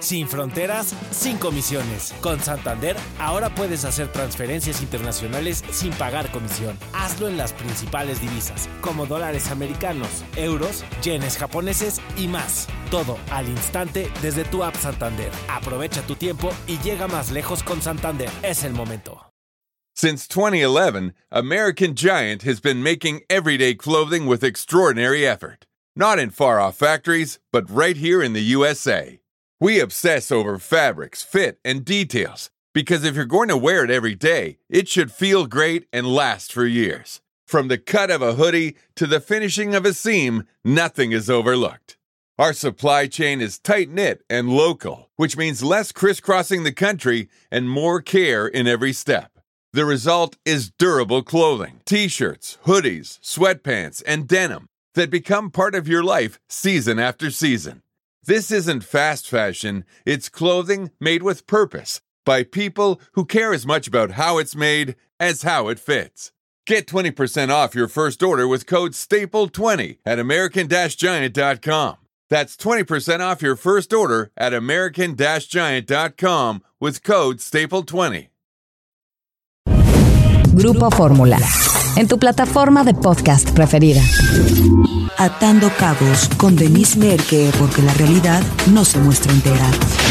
Sin fronteras, sin comisiones. Con Santander, ahora puedes hacer transferencias internacionales sin pagar comisión. Hazlo en las principales divisas, como dólares americanos, euros, yenes japoneses y más. Todo al instante desde tu app Santander. Aprovecha tu tiempo y llega más lejos con Santander. Es el momento. Since 2011, American Giant has been making everyday clothing with extraordinary effort. Not in far-off factories, but right here in the USA. We obsess over fabrics, fit, and details, because if you're going to wear it every day, it should feel great and last for years. From the cut of a hoodie to the finishing of a seam, nothing is overlooked. Our supply chain is tight-knit and local, which means less crisscrossing the country and more care in every step. The result is durable clothing, t-shirts, hoodies, sweatpants, and denim that become part of your life season after season. This isn't fast fashion, it's clothing made with purpose by people who care as much about how it's made as how it fits. Get 20% off your first order with code STAPLE20 at American-Giant.com. That's 20% off your first order at American-Giant.com with code STAPLE20. Grupo Fórmula, en tu plataforma de podcast preferida. Atando cabos con Denise Merker, porque la realidad no se muestra entera.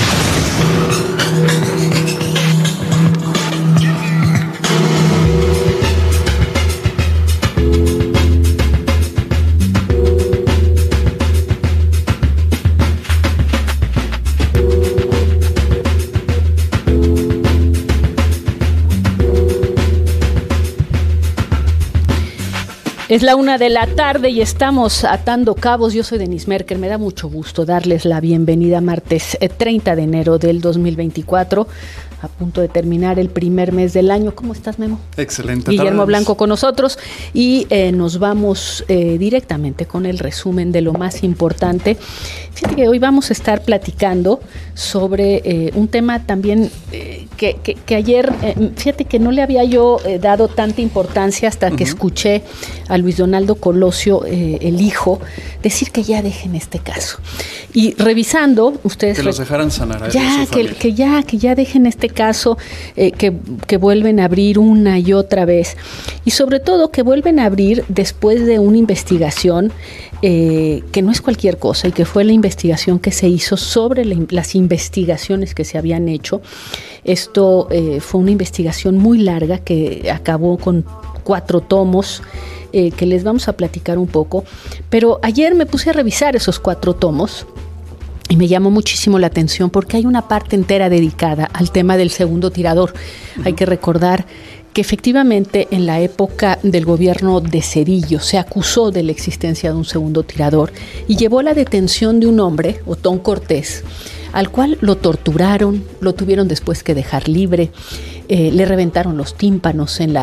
Es la 1:00 p.m. y estamos atando cabos. Yo soy Denise Merker. Me da mucho gusto darles la bienvenida martes 30 de enero del 2024. A punto de terminar el primer mes del año. ¿Cómo estás, Memo? Excelente. Guillermo Blanco con nosotros y nos vamos directamente con el resumen de lo más importante. Fíjate que hoy vamos a estar platicando sobre un tema también que ayer, fíjate que no le había yo dado tanta importancia hasta que escuché a Luis Donaldo Colosio, el hijo, decir que ya dejen este caso. Y revisando, ustedes... Que los dejaran sanar. Ya, que ya dejen este caso, que vuelven a abrir una y otra vez. Y sobre todo que vuelven a abrir después de una investigación que no es cualquier cosa y que fue la investigación que se hizo sobre las investigaciones que se habían hecho. Esto fue una investigación muy larga que acabó con 4 tomos que les vamos a platicar un poco. Pero ayer me puse a revisar esos 4 tomos y me llamó muchísimo la atención porque hay una parte entera dedicada al tema del segundo tirador. Hay que recordar que efectivamente en la época del gobierno de Zedillo se acusó de la existencia de un segundo tirador y llevó a la detención de un hombre, Otón Cortés, al cual lo torturaron, lo tuvieron después que dejar libre, le reventaron los tímpanos en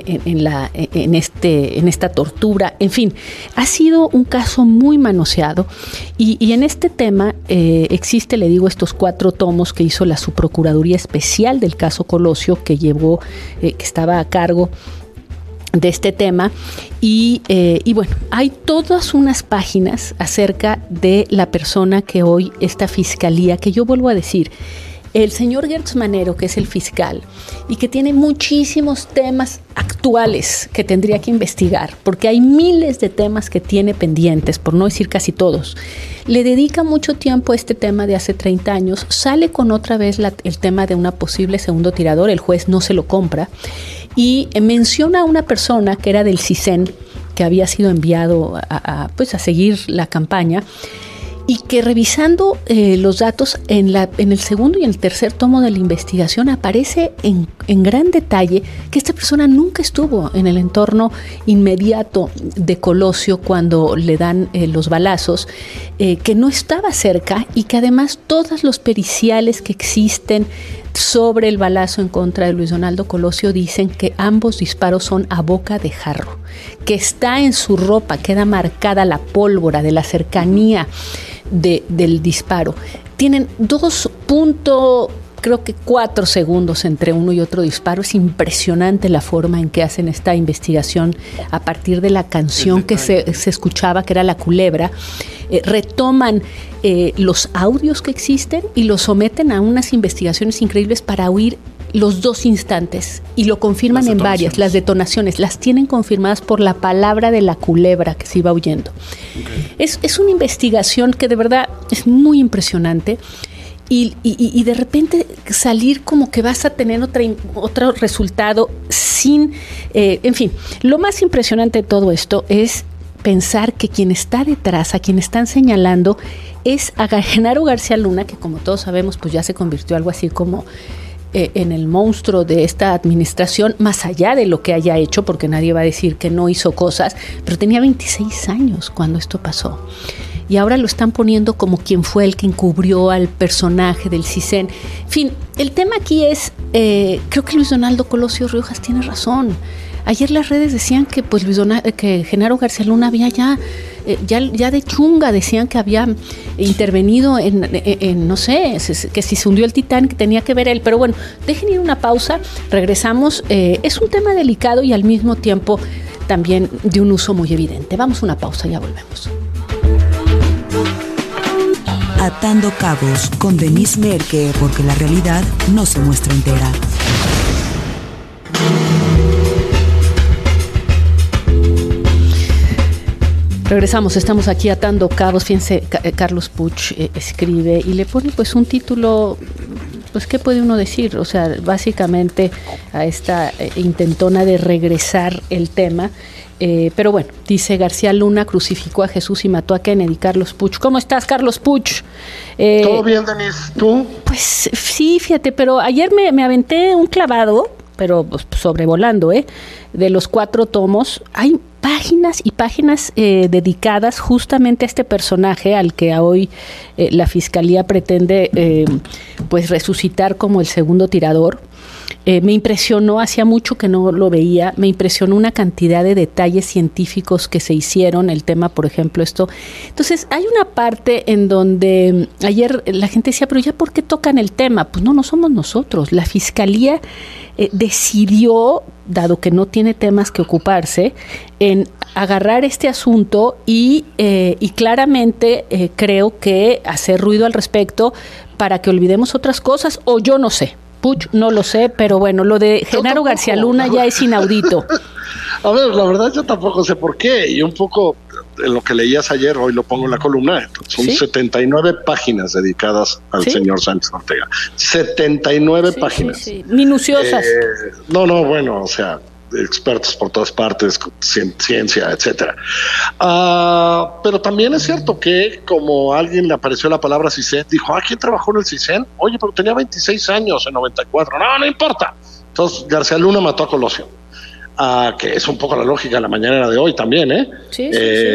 esta tortura. En fin, ha sido un caso muy manoseado y en este tema existe, le digo, estos 4 tomos que hizo la Subprocuraduría Especial del caso Colosio, que llevó, que estaba a cargo de este tema y bueno, hay todas unas páginas acerca de la persona que hoy esta fiscalía, que yo vuelvo a decir, el señor Gertz Manero, que es el fiscal y que tiene muchísimos temas actuales que tendría que investigar, porque hay miles de temas que tiene pendientes, por no decir casi todos, le dedica mucho tiempo a este tema de hace 30 años, sale con otra vez el tema de una posible segundo tirador, el juez no se lo compra y menciona a una persona que era del CISEN, que había sido enviado a seguir la campaña, y que revisando los datos en el segundo y en el tercer tomo de la investigación aparece en gran detalle que esta persona nunca estuvo en el entorno inmediato de Colosio cuando le dan los balazos, que no estaba cerca y que además todos los periciales que existen sobre el balazo en contra de Luis Donaldo Colosio dicen que ambos disparos son a boca de jarro, que está en su ropa, queda marcada la pólvora de la cercanía del disparo. Tienen 2.4 creo que 4 segundos entre uno y otro disparo. Es impresionante la forma en que hacen esta investigación a partir de la canción que se escuchaba, que era La Culebra. Retoman los audios que existen y los someten a unas investigaciones increíbles para oír los 2 instantes, y lo confirman en varias, las detonaciones, las tienen confirmadas por la palabra de la culebra que se iba oyendo. Okay. Es una investigación que de verdad es muy impresionante, y de repente salir como que vas a tener otro resultado sin... en fin, lo más impresionante de todo esto es pensar que quien está detrás, a quien están señalando, es a Genaro García Luna, que como todos sabemos, pues ya se convirtió algo así como en el monstruo de esta administración, más allá de lo que haya hecho, porque nadie va a decir que no hizo cosas, pero tenía 26 años cuando esto pasó. Y ahora lo están poniendo como quien fue el que encubrió al personaje del CISEN. En fin, el tema aquí es, creo que Luis Donaldo Colosio Riojas tiene razón. Ayer las redes decían que pues que Genaro García Luna había ya de chunga, decían que había intervenido en no sé, que si se hundió el Titanic tenía que ver él. Pero bueno, dejen ir una pausa, regresamos. Es un tema delicado y al mismo tiempo también de un uso muy evidente. Vamos a una pausa, ya volvemos. Atando Cabos con Denise Merker, porque la realidad no se muestra entera. Regresamos, estamos aquí atando cabos. Fíjense, Carlos Puch escribe y le pone pues un título, pues ¿qué puede uno decir? O sea, básicamente a esta intentona de regresar el tema. Pero bueno, dice García Luna crucificó a Jesús y mató a Kennedy. Carlos Puch. ¿Cómo estás, Carlos Puch? Todo bien, Denise. ¿Tú? Pues sí, fíjate, pero ayer me aventé un clavado, pero pues, sobrevolando, de los 4 tomos. Hay páginas y páginas dedicadas justamente a este personaje al que hoy la Fiscalía pretende pues resucitar como el segundo tirador. Me impresionó, hacía mucho que no lo veía, me impresionó una cantidad de detalles científicos que se hicieron, el tema, por ejemplo, esto. Entonces, hay una parte en donde ayer la gente decía, pero ya, ¿por qué tocan el tema? Pues no somos nosotros. La Fiscalía decidió, dado que no tiene temas que ocuparse, en agarrar este asunto y claramente creo que hacer ruido al respecto para que olvidemos otras cosas, o yo no sé. Puch, no lo sé, pero bueno, lo de Genaro García Luna ya es inaudito. A ver, la verdad yo tampoco sé por qué, y un poco en lo que leías ayer, hoy lo pongo en la columna, son 79 páginas dedicadas al señor Sánchez Ortega. 79 páginas. Sí. Minuciosas. Bueno, o sea, expertos por todas partes, ciencia, etcétera. Pero también es cierto que como a alguien le apareció la palabra CISEN, dijo, ¿quién trabajó en el CISEN? Oye, pero tenía 26 años en 94. No importa. Entonces García Luna mató a Colosio. Que es un poco la lógica de la mañanera de hoy también, Sí.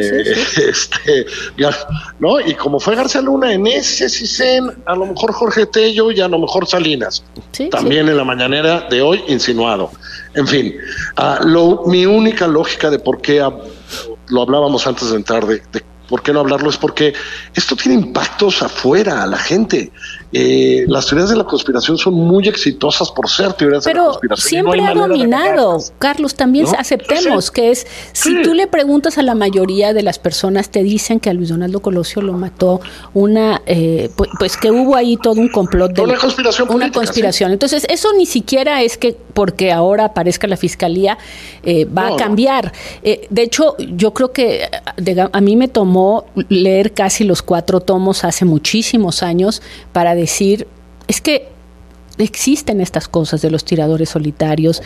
¿No? Y como fue García Luna en ese CISEN, a lo mejor Jorge Tello y a lo mejor Salinas. También en la mañanera de hoy insinuado. En fin, mi única lógica de por qué, lo hablábamos antes de entrar, de por qué no hablarlo, es porque esto tiene impactos afuera, a la gente. Las teorías de la conspiración son muy exitosas por ser teorías de la conspiración. Pero siempre ha dominado, Carlos, también aceptemos que es, si tú le preguntas a la mayoría de las personas, te dicen que a Luis Donaldo Colosio lo mató pues que hubo ahí todo un complot de una conspiración política, una conspiración. Entonces, eso ni siquiera es que porque ahora aparezca la Fiscalía va a cambiar. De hecho, yo creo que a mí me tomó leer casi los 4 tomos hace muchísimos años para decir, es que existen estas cosas de los tiradores solitarios.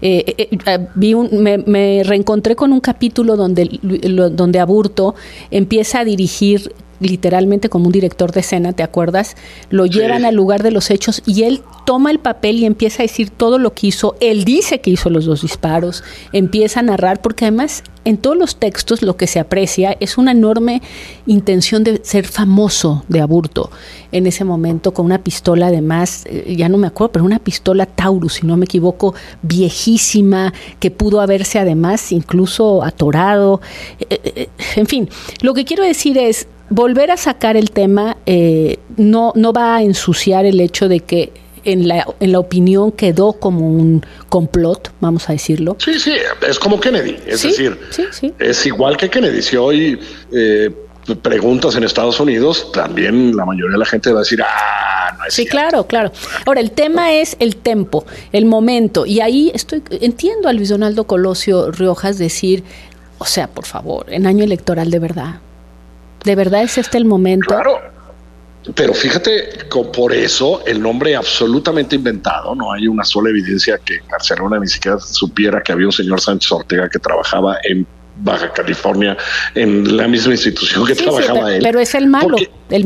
Me reencontré con un capítulo donde Aburto empieza a dirigir literalmente como un director de escena, ¿te acuerdas? Lo llevan al lugar de los hechos y él toma el papel y empieza a decir todo lo que hizo. Él dice que hizo los 2 disparos, empieza a narrar, porque además en todos los textos lo que se aprecia es una enorme intención de ser famoso de Aburto en ese momento, con una pistola además, ya no me acuerdo, pero una pistola Taurus, si no me equivoco, viejísima, que pudo haberse además incluso atorado. En fin, lo que quiero decir es, volver a sacar el tema no va a ensuciar el hecho de que en la opinión quedó como un complot, vamos a decirlo. Sí, es como Kennedy, es decir, es igual que Kennedy. Si hoy preguntas en Estados Unidos, también la mayoría de la gente va a decir, no es cierto. Claro. Ahora, el tema es el tempo, el momento, y ahí entiendo a Luis Donaldo Colosio Riojas decir, o sea, por favor, en año electoral ¿de verdad es este el momento? Claro, pero fíjate, por eso el nombre absolutamente inventado, no hay una sola evidencia que García Luna ni siquiera supiera que había un señor Sánchez Ortega que trabajaba en Baja California, en la misma institución que trabajaba él. Pero es el malo. Porque el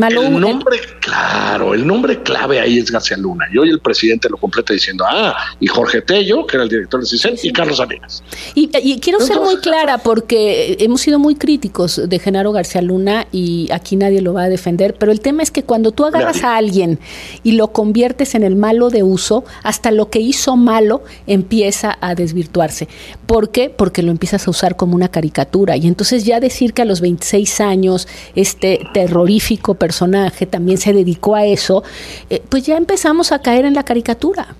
nombre clave ahí es García Luna. Y hoy el presidente lo completa diciendo, y Jorge Tello, que era el director del CISEN, y Carlos Salinas. Y quiero ser muy clara, porque hemos sido muy críticos de Genaro García Luna y aquí nadie lo va a defender, pero el tema es que cuando tú agarras a alguien y lo conviertes en el malo de uso, hasta lo que hizo malo empieza a desvirtuarse. ¿Por qué? Porque lo empiezas a usar como una caricatura, y entonces ya decir que a los 26 años este terrorífico personaje también se dedicó a eso, pues ya empezamos a caer en la caricatura.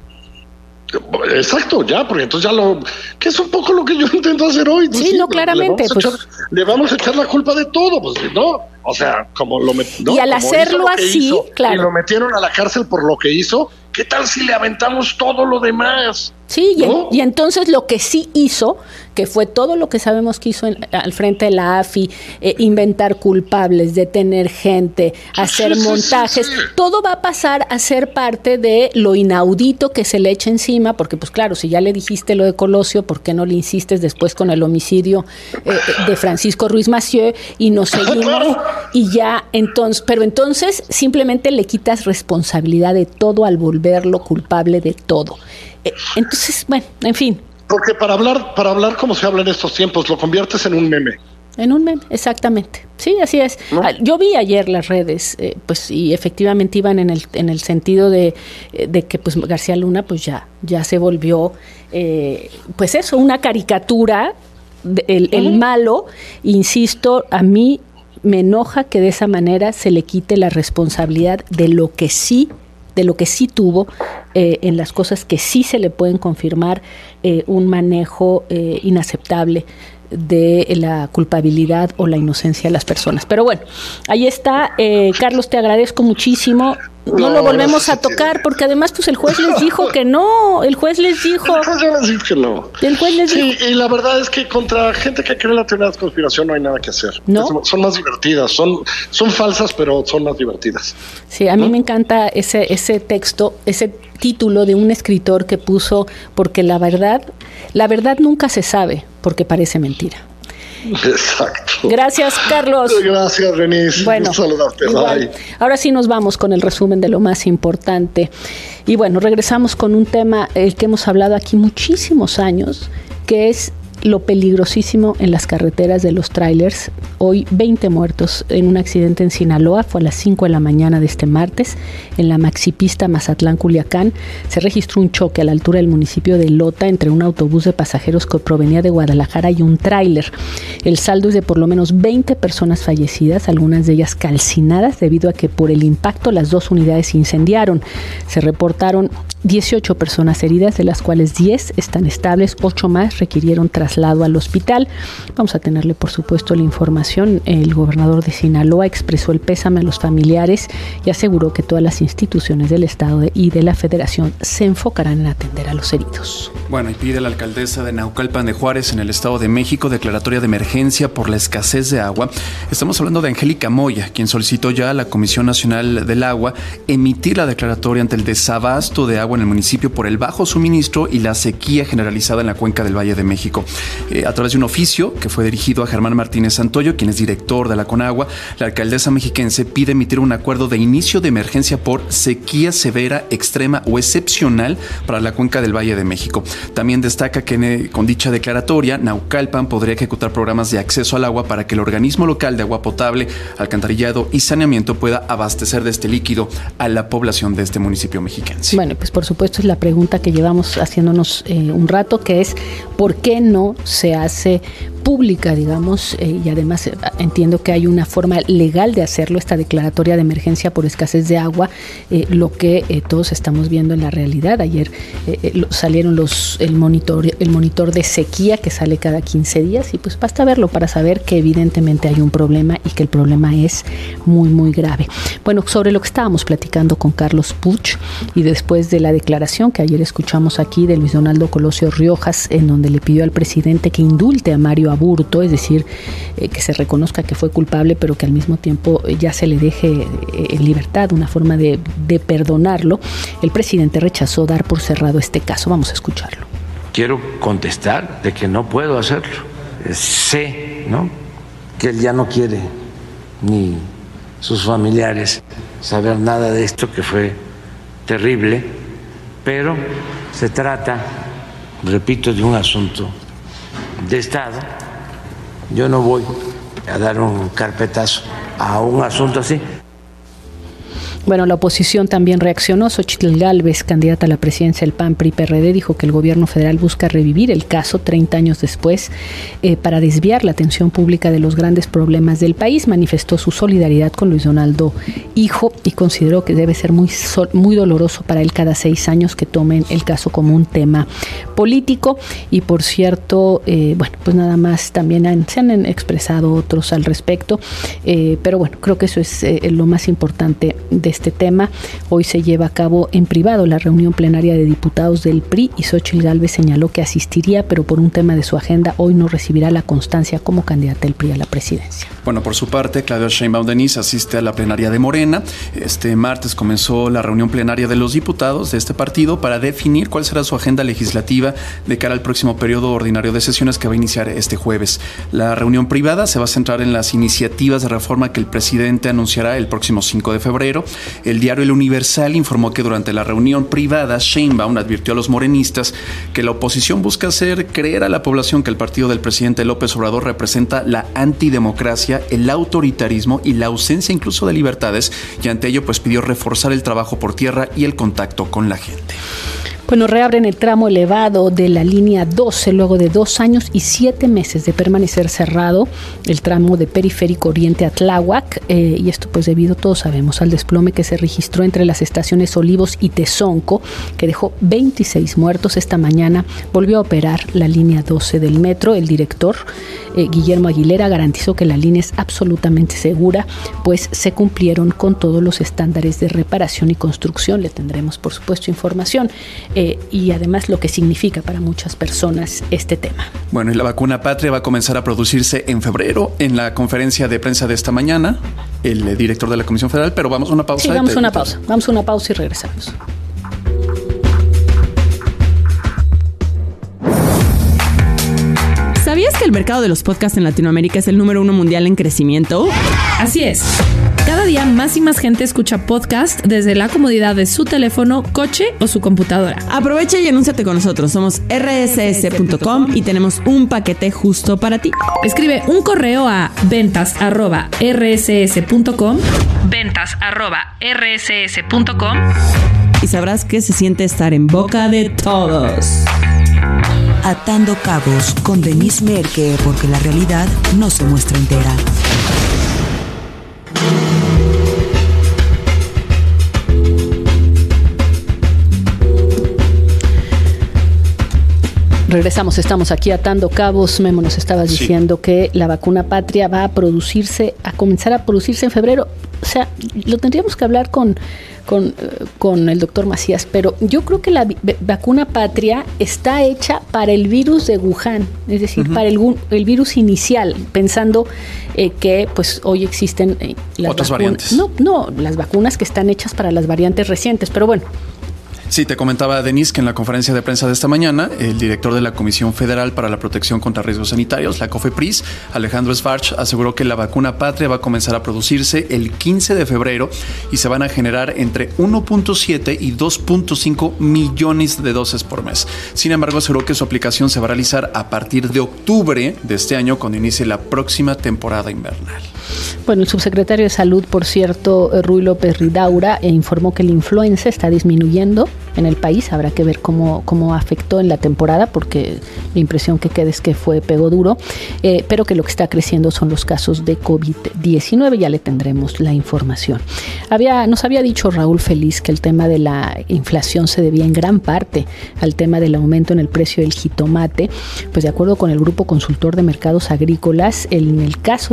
Exacto, porque entonces que es un poco lo que yo intento hacer hoy. Sí, claramente. Le vamos a echar la culpa de todo, pues no, o sea, y al hacerlo así, claro. Y lo metieron a la cárcel por lo que hizo, ¿qué tal si le aventamos todo lo demás? Sí, ¿no? y entonces lo que sí hizo, que fue todo lo que sabemos que hizo al frente de la AFI, inventar culpables, detener gente, hacer montajes, todo va a pasar a ser parte de lo inaudito que se le echa encima, porque pues claro, si ya le dijiste lo de Colosio, ¿por qué no le insistes después con el homicidio de Francisco Ruiz Massieu y nos seguimos? Y ya, pero entonces simplemente le quitas responsabilidad de todo al volverlo culpable de todo. Entonces, bueno, en fin. Porque para hablar como se habla en estos tiempos, lo conviertes en un meme. En un meme, exactamente. Sí, así es. ¿No? Yo vi ayer las redes, pues, y efectivamente iban en el sentido de que pues García Luna pues ya se volvió, pues eso, una caricatura, el malo. Insisto, a mí me enoja que de esa manera se le quite la responsabilidad de lo que sí tuvo, en las cosas que sí se le pueden confirmar un manejo inaceptable de la culpabilidad o la inocencia de las personas. Pero bueno, ahí está. Carlos, te agradezco muchísimo. No lo volvemos a tocar, porque además pues el juez les dijo que no. El juez les dijo que no. El juez les dijo. Y la verdad es que contra gente que cree en la teoría de conspiración no hay nada que hacer. ¿No? Son más divertidas, son falsas, pero son más divertidas. Sí, a mí me encanta ese texto, ese título de un escritor que puso, porque la verdad nunca se sabe, porque parece mentira. Exacto. Gracias, Carlos. Gracias, Denise. Bueno, saludarte. Bye. Ahora sí nos vamos con el resumen de lo más importante. Y bueno, regresamos con un tema el que hemos hablado aquí muchísimos años, que es lo peligrosísimo en las carreteras de los trailers. Hoy 20 muertos en un accidente en Sinaloa, fue a las 5 de la mañana de este martes, en la maxipista Mazatlán-Culiacán. Se registró un choque a la altura del municipio de Lota entre un autobús de pasajeros que provenía de Guadalajara y un tráiler. El saldo es de por lo menos 20 personas fallecidas, algunas de ellas calcinadas debido a que por el impacto las dos unidades se incendiaron. Se reportaron 18 personas heridas, de las cuales 10 están estables, 8 más requirieron traslado al hospital. Vamos a tenerle, por supuesto, la información. El gobernador de Sinaloa expresó el pésame a los familiares y aseguró que todas las instituciones del Estado y de la Federación se enfocarán en atender a los heridos. Bueno, y pide a la alcaldesa de Naucalpan de Juárez, en el Estado de México, declaratoria de emergencia por la escasez de agua. Estamos hablando de Angélica Moya, quien solicitó ya a la Comisión Nacional del Agua emitir la declaratoria ante el desabasto de agua en el municipio por el bajo suministro y la sequía generalizada en la cuenca del Valle de México. A través de un oficio que fue dirigido a Germán Martínez Santoyo, quien es director de la Conagua, la alcaldesa mexiquense pide emitir un acuerdo de inicio de emergencia por sequía severa, extrema o excepcional para la cuenca del Valle de México. También destaca que con dicha declaratoria, Naucalpan podría ejecutar programas de acceso al agua para que el organismo local de agua potable, alcantarillado y saneamiento pueda abastecer de este líquido a la población de este municipio mexiquense. Bueno, pues por supuesto es la pregunta que llevamos haciéndonos un rato, que es ¿por qué no se hace pública, digamos, y además entiendo que hay una forma legal de hacerlo, esta declaratoria de emergencia por escasez de agua, lo que todos estamos viendo en la realidad? Ayer salieron el monitor de sequía que sale cada 15 días y pues basta verlo para saber que evidentemente hay un problema y que el problema es muy, muy grave. Bueno, sobre lo que estábamos platicando con Carlos Puig y después de la declaración que ayer escuchamos aquí de Luis Donaldo Colosio Riojas, en donde le pidió al presidente que indulte a Mario Aburto, es decir, que se reconozca que fue culpable, pero que al mismo tiempo ya se le deje en libertad, una forma de perdonarlo. El presidente rechazó dar por cerrado este caso. Vamos a escucharlo. Quiero contestar de que no puedo hacerlo. Sé, ¿no?, que él ya no quiere, ni sus familiares, saber nada de esto, que fue terrible, pero se trata, repito, de un asunto de Estado. Yo no voy a dar un carpetazo a un asunto así. Bueno, la oposición también reaccionó. Xochitl Gálvez, candidata a la presidencia del PAN, PRI, PRD, dijo que el gobierno federal busca revivir el caso 30 años después para desviar la atención pública de los grandes problemas del país. Manifestó su solidaridad con Luis Donaldo hijo y consideró que debe ser muy doloroso para él cada 6 años que tomen el caso como un tema político. Y por cierto, bueno, pues nada más también se han expresado otros al respecto, pero bueno, creo que eso es lo más importante de este tema. Hoy se lleva a cabo en privado la reunión plenaria de diputados del PRI y Xochitl Gálvez señaló que asistiría, pero por un tema de su agenda hoy no recibirá la constancia como candidata del PRI a la presidencia. Bueno, por su parte, Claudia Sheinbaum Denise asiste a la plenaria de Morena. Este martes comenzó la reunión plenaria de los diputados de este partido para definir cuál será su agenda legislativa de cara al próximo periodo ordinario de sesiones que va a iniciar este jueves. La reunión privada se va a centrar en las iniciativas de reforma que el presidente anunciará el próximo 5 de febrero. El diario El Universal informó que durante la reunión privada, Sheinbaum advirtió a los morenistas que la oposición busca hacer creer a la población que el partido del presidente López Obrador representa la antidemocracia, el autoritarismo y la ausencia incluso de libertades, y ante ello pues pidió reforzar el trabajo por tierra y el contacto con la gente. Bueno, reabren el tramo elevado de la línea 12 luego de 2 años y 7 meses de permanecer cerrado, el tramo de Periférico Oriente a Tláhuac, y esto pues debido, todos sabemos, al desplome que se registró entre las estaciones Olivos y Tezonco, que dejó 26 muertos. Esta mañana volvió a operar la línea 12 del metro. El director, Guillermo Aguilera, garantizó que la línea es absolutamente segura, pues se cumplieron con todos los estándares de reparación y construcción. Le tendremos, por supuesto, información. Y además lo que significa para muchas personas este tema. Bueno, y la vacuna patria va a comenzar a producirse en febrero. En la conferencia de prensa de esta mañana, el director de la Comisión Federal, pero vamos a una pausa. Sí, vamos a una pausa y regresamos. ¿Sabías que el mercado de los podcasts en Latinoamérica es el número 1 mundial en crecimiento? Así es. Cada día más y más gente escucha podcast desde la comodidad de su teléfono, coche o su computadora. Aprovecha y anúnciate con nosotros. Somos rss.com y tenemos un paquete justo para ti. Escribe un correo a ventas@rss.com y sabrás qué se siente estar en boca de todos. Atando Cabos con Denise Merke, porque la realidad no se muestra entera. Regresamos, estamos aquí atando cabos. Memo, nos estabas diciendo que la vacuna patria va a comenzar a producirse en febrero. O sea, lo tendríamos que hablar con el doctor Macías, pero yo creo que la vacuna patria está hecha para el virus de Wuhan, es decir, para el virus inicial, pensando que pues hoy existen las otras variantes. No, las vacunas que están hechas para las variantes recientes, pero bueno. Sí, te comentaba, Denise, que en la conferencia de prensa de esta mañana, el director de la Comisión Federal para la Protección contra Riesgos Sanitarios, la COFEPRIS, Alejandro Schwartz, aseguró que la vacuna patria va a comenzar a producirse el 15 de febrero y se van a generar entre 1.7 y 2.5 millones de dosis por mes. Sin embargo, aseguró que su aplicación se va a realizar a partir de octubre de este año, cuando inicie la próxima temporada invernal. Bueno, el subsecretario de Salud, por cierto, Ruy López Ridaura, informó que la influenza está disminuyendo en el país. Habrá que ver cómo afectó en la temporada, porque la impresión que queda es que pegó duro, pero que lo que está creciendo son los casos de COVID-19. Ya le tendremos la información. Nos había dicho Raúl Feliz que el tema de la inflación se debía en gran parte al tema del aumento en el precio del jitomate. Pues de acuerdo con el Grupo Consultor de Mercados Agrícolas, en el caso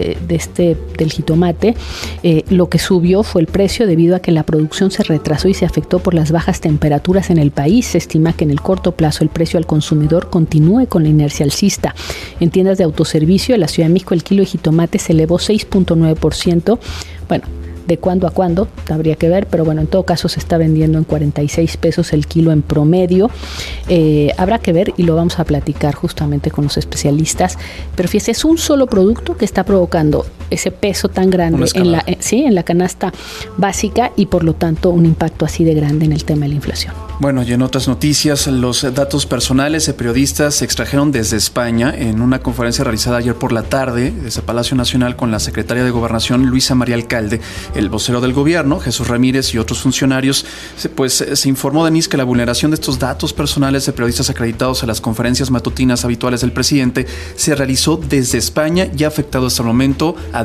del jitomate, lo que subió fue el precio debido a que la producción se retrasó y se afectó por las bajas temperaturas en el país. Se estima que en el corto plazo el precio al consumidor continúe con la inercia alcista. En tiendas de autoservicio de la Ciudad de México, el kilo de jitomate se elevó 6.9%. Bueno, de cuándo a cuándo habría que ver, pero bueno, en todo caso se está vendiendo en 46 pesos el kilo en promedio. Habrá que ver y lo vamos a platicar justamente con los especialistas, pero fíjese, es un solo producto que está provocando ese peso tan grande en la canasta básica y por lo tanto un impacto así de grande en el tema de la inflación. Bueno, y en otras noticias, los datos personales de periodistas se extrajeron desde España en una conferencia realizada ayer por la tarde desde Palacio Nacional con la secretaria de Gobernación, Luisa María Alcalde, el vocero del gobierno, Jesús Ramírez, y otros funcionarios. Se informó, Denise, que la vulneración de estos datos personales de periodistas acreditados a las conferencias matutinas habituales del presidente se realizó desde España y ha afectado hasta el momento a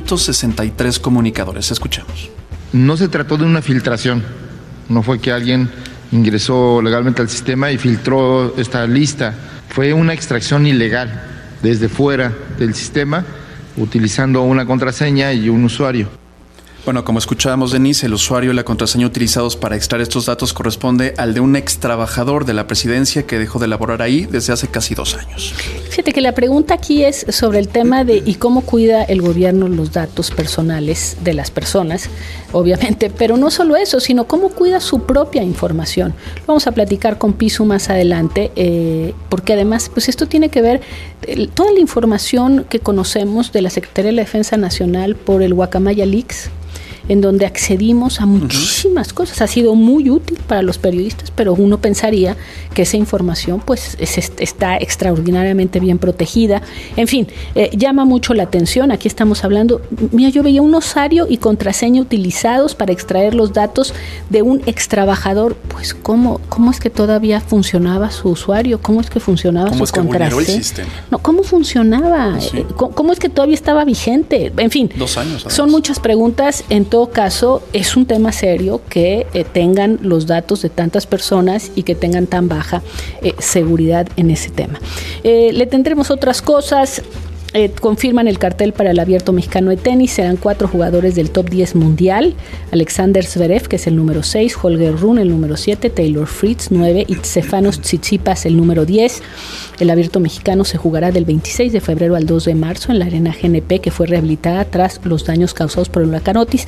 263 comunicadores. Escuchemos. No se trató de una filtración, no fue que alguien ingresó legalmente al sistema y filtró esta lista. Fue una extracción ilegal desde fuera del sistema, utilizando una contraseña y un usuario. Bueno, como escuchábamos, Denise, el usuario y la contraseña utilizados para extraer estos datos corresponde al de un ex trabajador de la presidencia que dejó de laborar ahí desde hace casi 2 años. Fíjate que la pregunta aquí es sobre el tema de ¿y cómo cuida el gobierno los datos personales de las personas? Obviamente, pero no solo eso, sino cómo cuida su propia información. Lo vamos a platicar con Pisu más adelante, porque además, pues esto tiene que ver, toda la información que conocemos de la Secretaría de la Defensa Nacional por el Guacamaya Leaks, en donde accedimos a muchísimas cosas. Ha sido muy útil para los periodistas, pero uno pensaría que esa información pues está extraordinariamente bien protegida. En fin, llama mucho la atención. Aquí estamos hablando, mira, yo veía un osario y contraseña utilizados para extraer los datos de un extrabajador. Pues ¿cómo es que todavía funcionaba su usuario? ¿Cómo es que funcionaba su contraseña? ¿Cómo es que vulneró el sistema? No, ¿cómo funcionaba? Sí. ¿Cómo es que todavía estaba vigente? En fin, 2 años. Además. Son muchas preguntas. En todo caso, es un tema serio que tengan los datos de tantas personas y que tengan tan baja seguridad en ese tema. Le tendremos otras cosas. Confirman el cartel para el Abierto Mexicano de Tenis. Serán 4 jugadores del top 10 mundial. Alexander Zverev, que es el número 6, Holger Rune, el número 7, Taylor Fritz, 9 y Stefanos Tsitsipas, el número 10. El Abierto Mexicano se jugará del 26 de febrero al 2 de marzo en la Arena GNP, que fue rehabilitada tras los daños causados por el huracán Otis.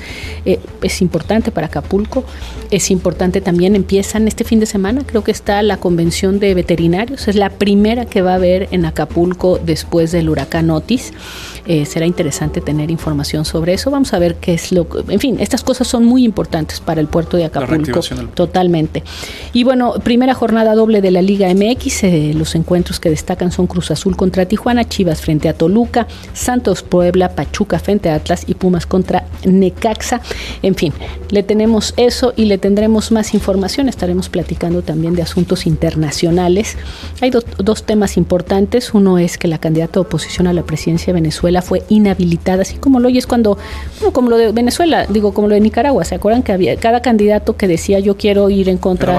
Es importante para Acapulco. Es importante también, empiezan este fin de semana, creo que está la convención de veterinarios. Es la primera que va a haber en Acapulco después del huracán Otis. Será interesante tener información sobre eso. Vamos a ver qué es lo que... En fin, estas cosas son muy importantes para el puerto de Acapulco. Totalmente. Y bueno, primera jornada doble de la Liga MX. Los encuentros que destacan son Cruz Azul contra Tijuana, Chivas frente a Toluca, Santos Puebla, Pachuca frente a Atlas y Pumas contra Necaxa. En fin, le tenemos eso y le tendremos más información. Estaremos platicando también de asuntos internacionales. Hay dos temas importantes. Uno es que la candidata de oposición a la presidencia de Venezuela fue inhabilitada, así como lo oyes cuando, como lo de Venezuela, como lo de Nicaragua. ¿Se acuerdan que había cada candidato que decía yo quiero ir en contra?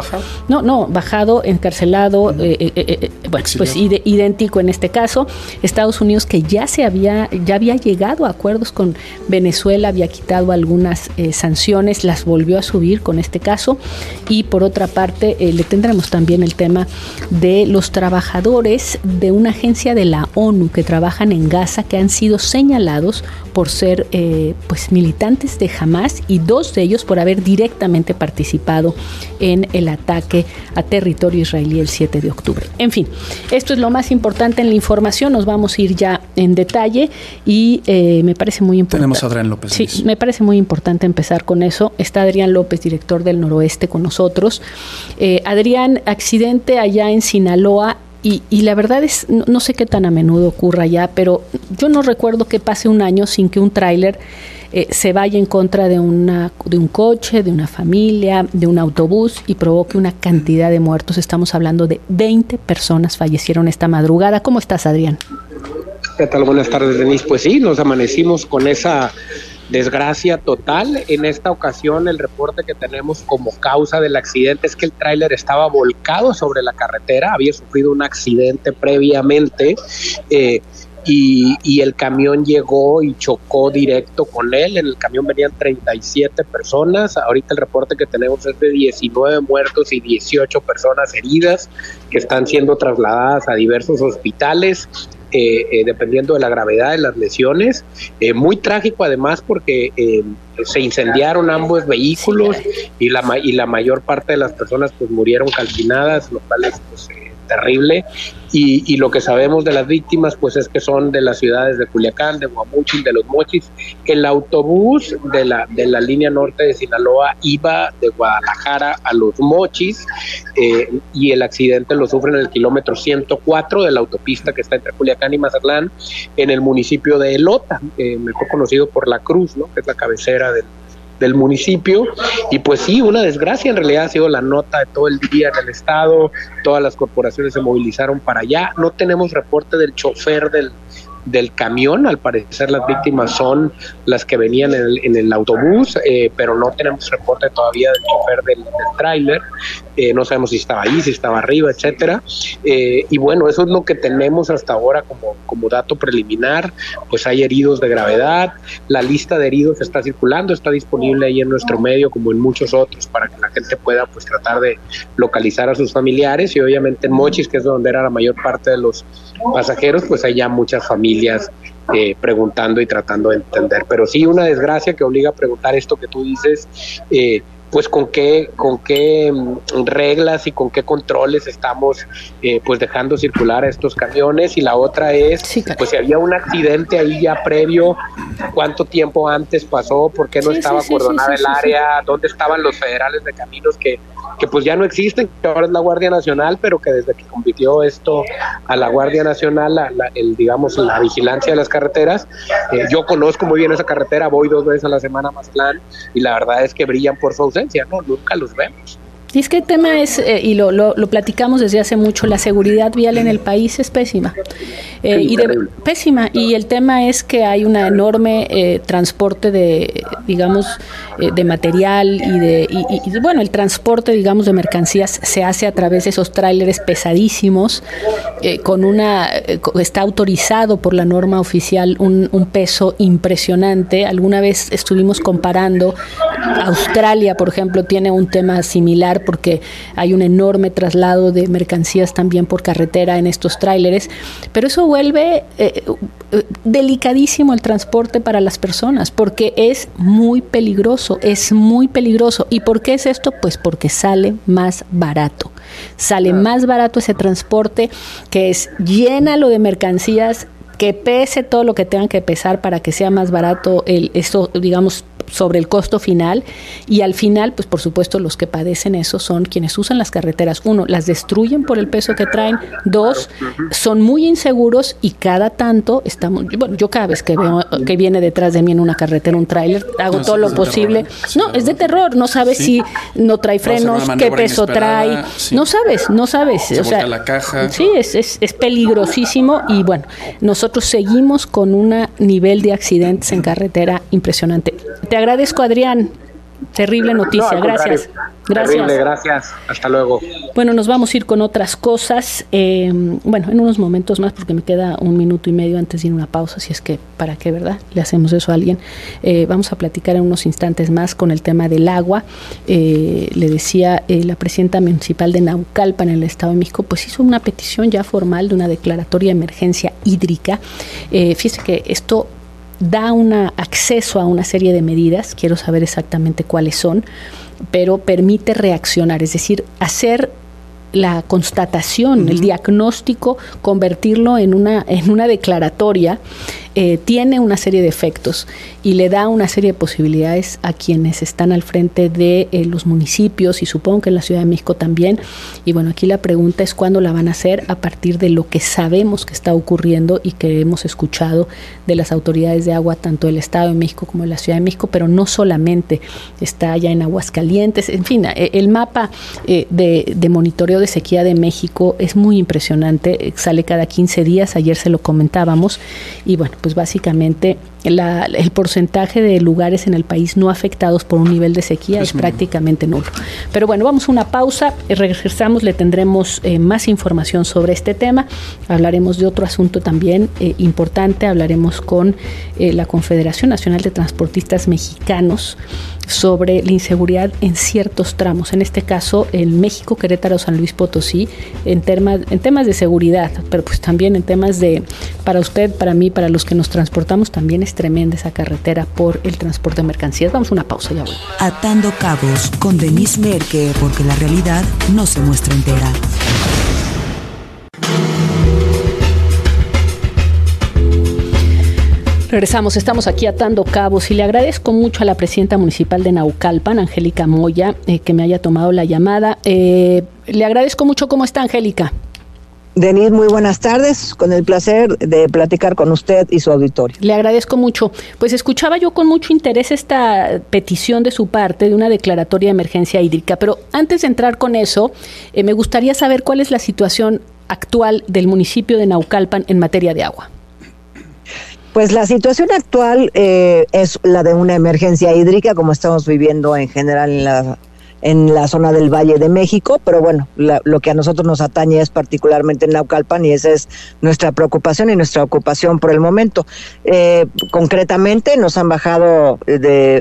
Bajado, encarcelado, bueno, pues idéntico en este caso. Estados Unidos, que ya había llegado a acuerdos con Venezuela, había quitado algunas sanciones, las volvió a subir con este caso. Y por otra parte, le tendremos también el tema de los trabajadores de una agencia de la ONU que trabajan en Gaza, que han sido señalados por ser militantes de Hamas, y 2 de ellos por haber directamente participado en el ataque a territorio israelí el 7 de octubre. En fin, esto es lo más importante en la información. Nos vamos a ir ya en detalle y me parece muy importante. Tenemos a Adrián López. Sí, me parece muy importante empezar con eso. Está Adrián López, director del Noroeste, con nosotros. Adrián, accidente allá en Sinaloa y la verdad es, no sé qué tan a menudo ocurra ya, pero yo no recuerdo que pase un año sin que un tráiler se vaya en contra de un coche, de una familia, de un autobús y provoque una cantidad de muertos. Estamos hablando de 20 personas fallecieron esta madrugada. ¿Cómo estás, Adrián? ¿Qué tal? Buenas tardes, Denise. Pues sí, nos amanecimos con esa desgracia total. En esta ocasión el reporte que tenemos como causa del accidente es que el tráiler estaba volcado sobre la carretera, había sufrido un accidente previamente y el camión llegó y chocó directo con él. En el camión venían 37 personas, ahorita el reporte que tenemos es de 19 muertos y 18 personas heridas que están siendo trasladadas a diversos hospitales. Dependiendo de la gravedad de las lesiones, muy trágico además porque se incendiaron ambos vehículos y la mayor parte de las personas pues murieron calcinadas, lo cual es pues, terrible, y lo que sabemos de las víctimas pues es que son de las ciudades de Culiacán, de Guamúchil, de Los Mochis. El autobús de la línea norte de Sinaloa iba de Guadalajara a Los Mochis y el accidente lo sufre en el kilómetro 104 de la autopista que está entre Culiacán y Mazatlán, en el municipio de Elota, mejor conocido por La Cruz, ¿no?, que es la cabecera del municipio. Y pues sí, una desgracia, en realidad ha sido la nota de todo el día en el estado, todas las corporaciones se movilizaron para allá. No tenemos reporte del chofer del camión, al parecer las víctimas son las que venían en el autobús, pero no tenemos reporte todavía del chofer del tráiler. No sabemos si estaba ahí, si estaba arriba, etcétera. Y bueno, eso es lo que tenemos hasta ahora como dato preliminar. Pues hay heridos de gravedad, la lista de heridos está circulando, está disponible ahí en nuestro medio como en muchos otros para que la gente pueda pues tratar de localizar a sus familiares, y obviamente en Mochis, que es donde era la mayor parte de los pasajeros, pues hay ya muchas familias preguntando y tratando de entender. Pero sí, una desgracia que obliga a preguntar esto que tú dices, pues con qué reglas y con qué controles estamos pues dejando circular a estos camiones. Y la otra es, pues si había un accidente ahí ya previo, ¿cuánto tiempo antes pasó? ¿Por qué no estaba acordonada el área? ¿Dónde estaban los federales de caminos que pues ya no existen, que ahora es la Guardia Nacional, pero que desde que compitió esto a la Guardia Nacional, digamos la vigilancia de las carreteras? Yo conozco muy bien esa carretera, voy 2 veces a la semana a Mazatlán y la verdad es que brillan por su ausencia, ¿no? Nunca los vemos. Y es que el tema es, y lo platicamos desde hace mucho, la seguridad vial en el país es pésima. Pésima. Y el tema es que hay una enorme transporte de, digamos, de material y bueno, el transporte, digamos, de mercancías se hace a través de esos tráileres pesadísimos, está autorizado por la norma oficial un peso impresionante. Alguna vez estuvimos comparando, Australia, por ejemplo, tiene un tema similar porque hay un enorme traslado de mercancías también por carretera en estos tráileres, pero eso vuelve delicadísimo el transporte para las personas, porque es muy peligroso. ¿Y por qué es esto? Pues porque sale más barato. Sale más barato ese transporte, que es llénalo de mercancías, que pese todo lo que tengan que pesar para que sea más barato esto, digamos, sobre el costo final, y al final, pues por supuesto los que padecen eso son quienes usan las carreteras. 1, las destruyen por el peso que traen. 2, son muy inseguros y cada tanto yo cada vez que veo que viene detrás de mí en una carretera un tráiler, hago todo lo posible. Es de terror, no sabes si no trae frenos, qué peso trae, no sabes, o sea, la caja. Sí, es peligrosísimo. Y bueno, nosotros seguimos con un nivel de accidentes en carretera impresionante. Te agradezco, Adrián. Terrible noticia. Gracias. Terrible, gracias. Hasta luego. Bueno, nos vamos a ir con otras cosas. En unos momentos más, porque me queda 1 minuto y medio antes de ir a una pausa, si es que, ¿para qué, verdad? Le hacemos eso a alguien. Vamos a platicar en unos instantes más con el tema del agua. Le decía, la presidenta municipal de Naucalpan, en el Estado de México, pues hizo una petición ya formal de una declaratoria de emergencia hídrica. Fíjese que esto da acceso a una serie de medidas, quiero saber exactamente cuáles son, pero permite reaccionar, es decir, hacer la constatación, el diagnóstico, convertirlo en una declaratoria tiene una serie de efectos y le da una serie de posibilidades a quienes están al frente de los municipios y supongo que en la Ciudad de México también. Y bueno, aquí la pregunta es cuándo la van a hacer a partir de lo que sabemos que está ocurriendo y que hemos escuchado de las autoridades de agua, tanto del Estado de México como de la Ciudad de México, pero no solamente está allá en Aguascalientes. En fin, el mapa de monitoreo de sequía de México es muy impresionante, sale cada 15 días, ayer se lo comentábamos, y bueno, pues básicamente el porcentaje de lugares en el país no afectados por un nivel de sequía es prácticamente nulo. Pero bueno, vamos a una pausa, regresamos, le tendremos más información sobre este tema, hablaremos de otro asunto también importante, hablaremos con la Confederación Nacional de Transportistas Mexicanos sobre la inseguridad en ciertos tramos, en este caso en México, Querétaro, San Luis Potosí, en temas de seguridad, pero pues también en temas de, para usted, para mí, para los que nos transportamos, también es tremenda esa carretera por el transporte de mercancías. Vamos a una pausa, ya voy. Atando cabos con Denise Merke, porque la realidad no se muestra entera. Regresamos, estamos aquí atando cabos y le agradezco mucho a la presidenta municipal de Naucalpan, Angélica Moya, que me haya tomado la llamada. Le agradezco mucho. ¿Cómo está, Angélica? Denise, muy buenas tardes, con el placer de platicar con usted y su auditorio. Le agradezco mucho. Pues escuchaba yo con mucho interés esta petición de su parte de una declaratoria de emergencia hídrica, pero antes de entrar con eso, me gustaría saber cuál es la situación actual del municipio de Naucalpan en materia de agua. Pues la situación actual es la de una emergencia hídrica, como estamos viviendo en general en la zona del Valle de México, pero bueno, lo que a nosotros nos atañe es particularmente en Naucalpan y esa es nuestra preocupación y nuestra ocupación por el momento. Concretamente nos han bajado de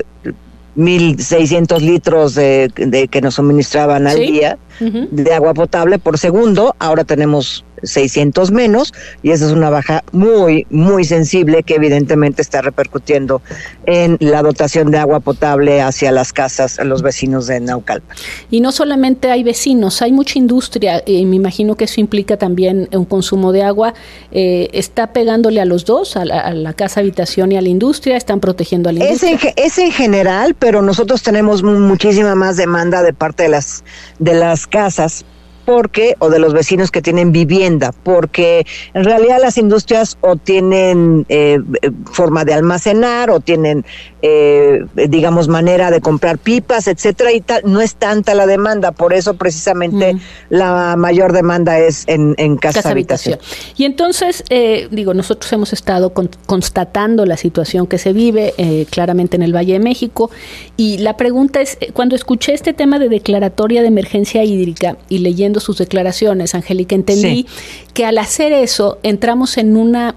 1,600 litros de que nos suministraban al día de agua potable por segundo, ahora tenemos 600 menos, y esa es una baja muy, muy sensible que evidentemente está repercutiendo en la dotación de agua potable hacia las casas, a los vecinos de Naucalpan. Y no solamente hay vecinos, hay mucha industria, y me imagino que eso implica también un consumo de agua. ¿Está pegándole a los dos, a la casa habitación y a la industria? ¿Están protegiendo a la industria? Es en general, pero nosotros tenemos muchísima más demanda de parte de las casas, o de los vecinos que tienen vivienda, porque en realidad las industrias o tienen forma de almacenar o tienen, digamos, manera de comprar pipas, etcétera, y tal. No es tanta la demanda, por eso precisamente la mayor demanda es en casa habitación. Y entonces, nosotros hemos estado constatando la situación que se vive claramente en el Valle de México, y la pregunta es, cuando escuché este tema de declaratoria de emergencia hídrica y leyendo sus declaraciones, Angélica, entendí que al hacer eso entramos en una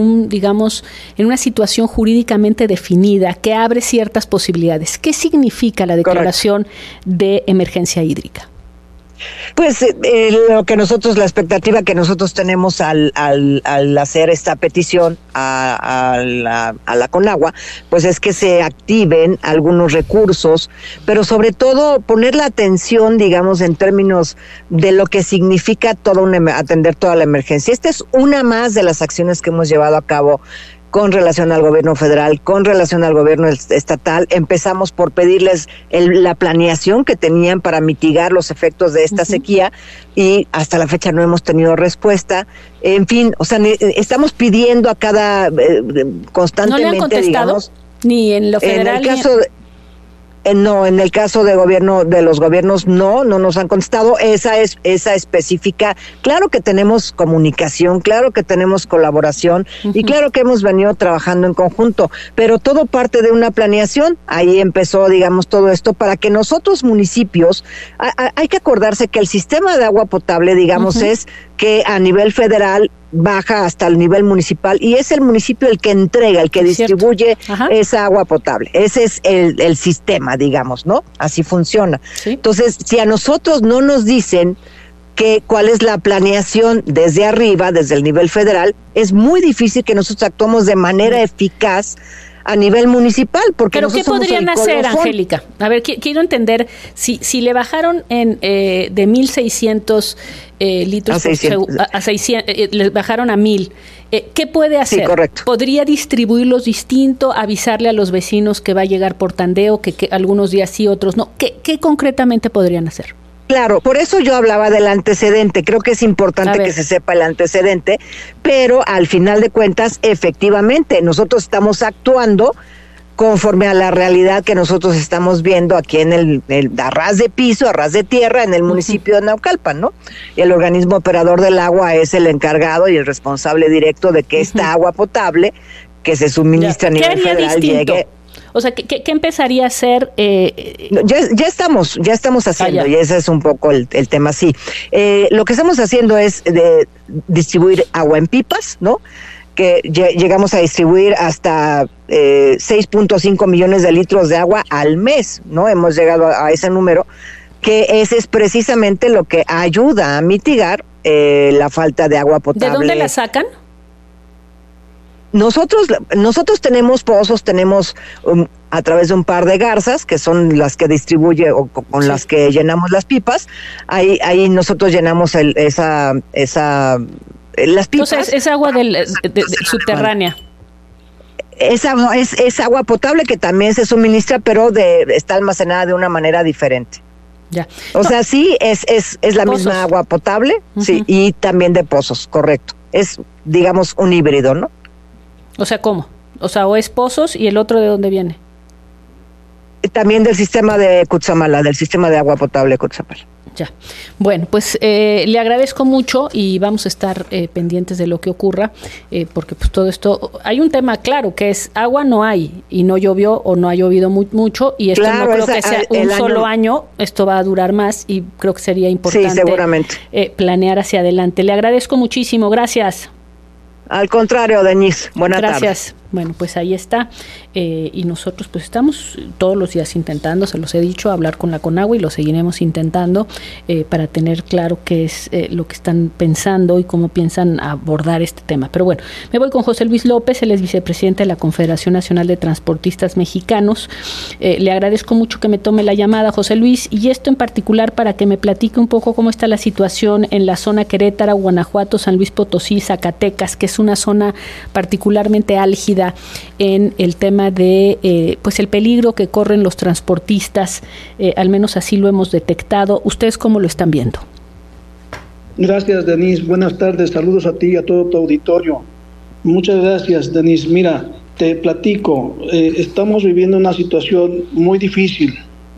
situación jurídicamente definida que abre ciertas posibilidades. ¿Qué significa la declaración de emergencia hídrica? Pues la expectativa que nosotros tenemos al hacer esta petición a la Conagua, pues es que se activen algunos recursos, pero sobre todo poner la atención, digamos, en términos de lo que significa atender toda la emergencia. Esta es una más de las acciones que hemos llevado a cabo con relación al gobierno federal, con relación al gobierno estatal. Empezamos por pedirles la planeación que tenían para mitigar los efectos de esta sequía, y hasta la fecha no hemos tenido respuesta. En fin, o sea, estamos pidiendo a cada constantemente. ¿No le han contestado? Digamos, ni en lo federal. No, en el caso de los gobiernos no nos han contestado esa específica. Claro que tenemos comunicación, claro que tenemos colaboración y claro que hemos venido trabajando en conjunto, pero todo parte de una planeación. Ahí empezó, digamos, todo esto para que nosotros municipios, hay que acordarse que el sistema de agua potable, digamos, es que a nivel federal baja hasta el nivel municipal y es el municipio el que entrega, el que distribuye esa agua potable. Ese es el sistema, digamos, ¿no? Así funciona. ¿Sí? Entonces, si a nosotros no nos dicen cuál es la planeación desde arriba, desde el nivel federal, es muy difícil que nosotros actuemos de manera eficaz a nivel municipal. Porque ¿pero qué podrían hacer, Angélica? A ver, quiero entender, si le bajaron de 1,600 litros a 600, les bajaron a 1,000, ¿qué puede hacer? Sí, correcto. ¿Podría distribuirlos distinto, avisarle a los vecinos que va a llegar por tandeo, que algunos días sí, otros no? ¿Qué concretamente podrían hacer? Claro, por eso yo hablaba del antecedente. Creo que es importante que se sepa el antecedente, pero al final de cuentas, efectivamente, nosotros estamos actuando conforme a la realidad que nosotros estamos viendo aquí en el a ras de piso, a ras de tierra, en el municipio de Naucalpan, ¿no? Y el organismo operador del agua es el encargado y el responsable directo de que esta agua potable que se suministra a nivel federal llegue. O sea, ¿qué empezaría a hacer? Ya estamos haciendo, y ese es un poco el tema, sí. Lo que estamos haciendo es distribuir agua en pipas, ¿no? Que llegamos a distribuir hasta 6.5 millones de litros de agua al mes, ¿no? Hemos llegado a ese número, que ese es precisamente lo que ayuda a mitigar la falta de agua potable. ¿De dónde la sacan? Nosotros tenemos pozos, tenemos a través de un par de garzas, que son las que distribuye o con las que llenamos las pipas. Ahí nosotros llenamos las pipas. Entonces es agua subterránea. Es agua potable que también se suministra, pero está almacenada de una manera diferente. Ya. O sea, sí, es la misma agua potable, sí, y también de pozos, correcto. Es, digamos, un híbrido, ¿no? O sea, ¿cómo? O sea, o es pozos y el otro ¿de dónde viene? También del sistema de Cutzamala, del sistema de agua potable Cutzamala. Ya. Bueno, pues le agradezco mucho y vamos a estar pendientes de lo que ocurra, porque pues todo esto, hay un tema claro que es agua no hay y no llovió o no ha llovido mucho y esto no creo que sea un solo año, esto va a durar más y creo que sería importante seguramente planear hacia adelante. Le agradezco muchísimo, gracias. Al contrario, Denise, buenas tardes. Gracias. Bueno, pues ahí está. Y nosotros pues estamos todos los días intentando, se los he dicho, hablar con la Conagua y lo seguiremos intentando para tener claro qué es lo que están pensando y cómo piensan abordar este tema. Pero bueno, me voy con José Luis López, él es vicepresidente de la Confederación Nacional de Transportistas Mexicanos. Le agradezco mucho que me tome la llamada, José Luis, y esto en particular para que me platique un poco cómo está la situación en la zona Querétaro, Guanajuato, San Luis Potosí, Zacatecas, que es una zona particularmente álgida en el tema de pues el peligro que corren los transportistas, al menos así lo hemos detectado. ¿Ustedes cómo lo están viendo? Gracias, Denise. Buenas tardes. Saludos a ti y a todo tu auditorio. Muchas gracias, Denise. Mira, te platico. Estamos viviendo una situación muy difícil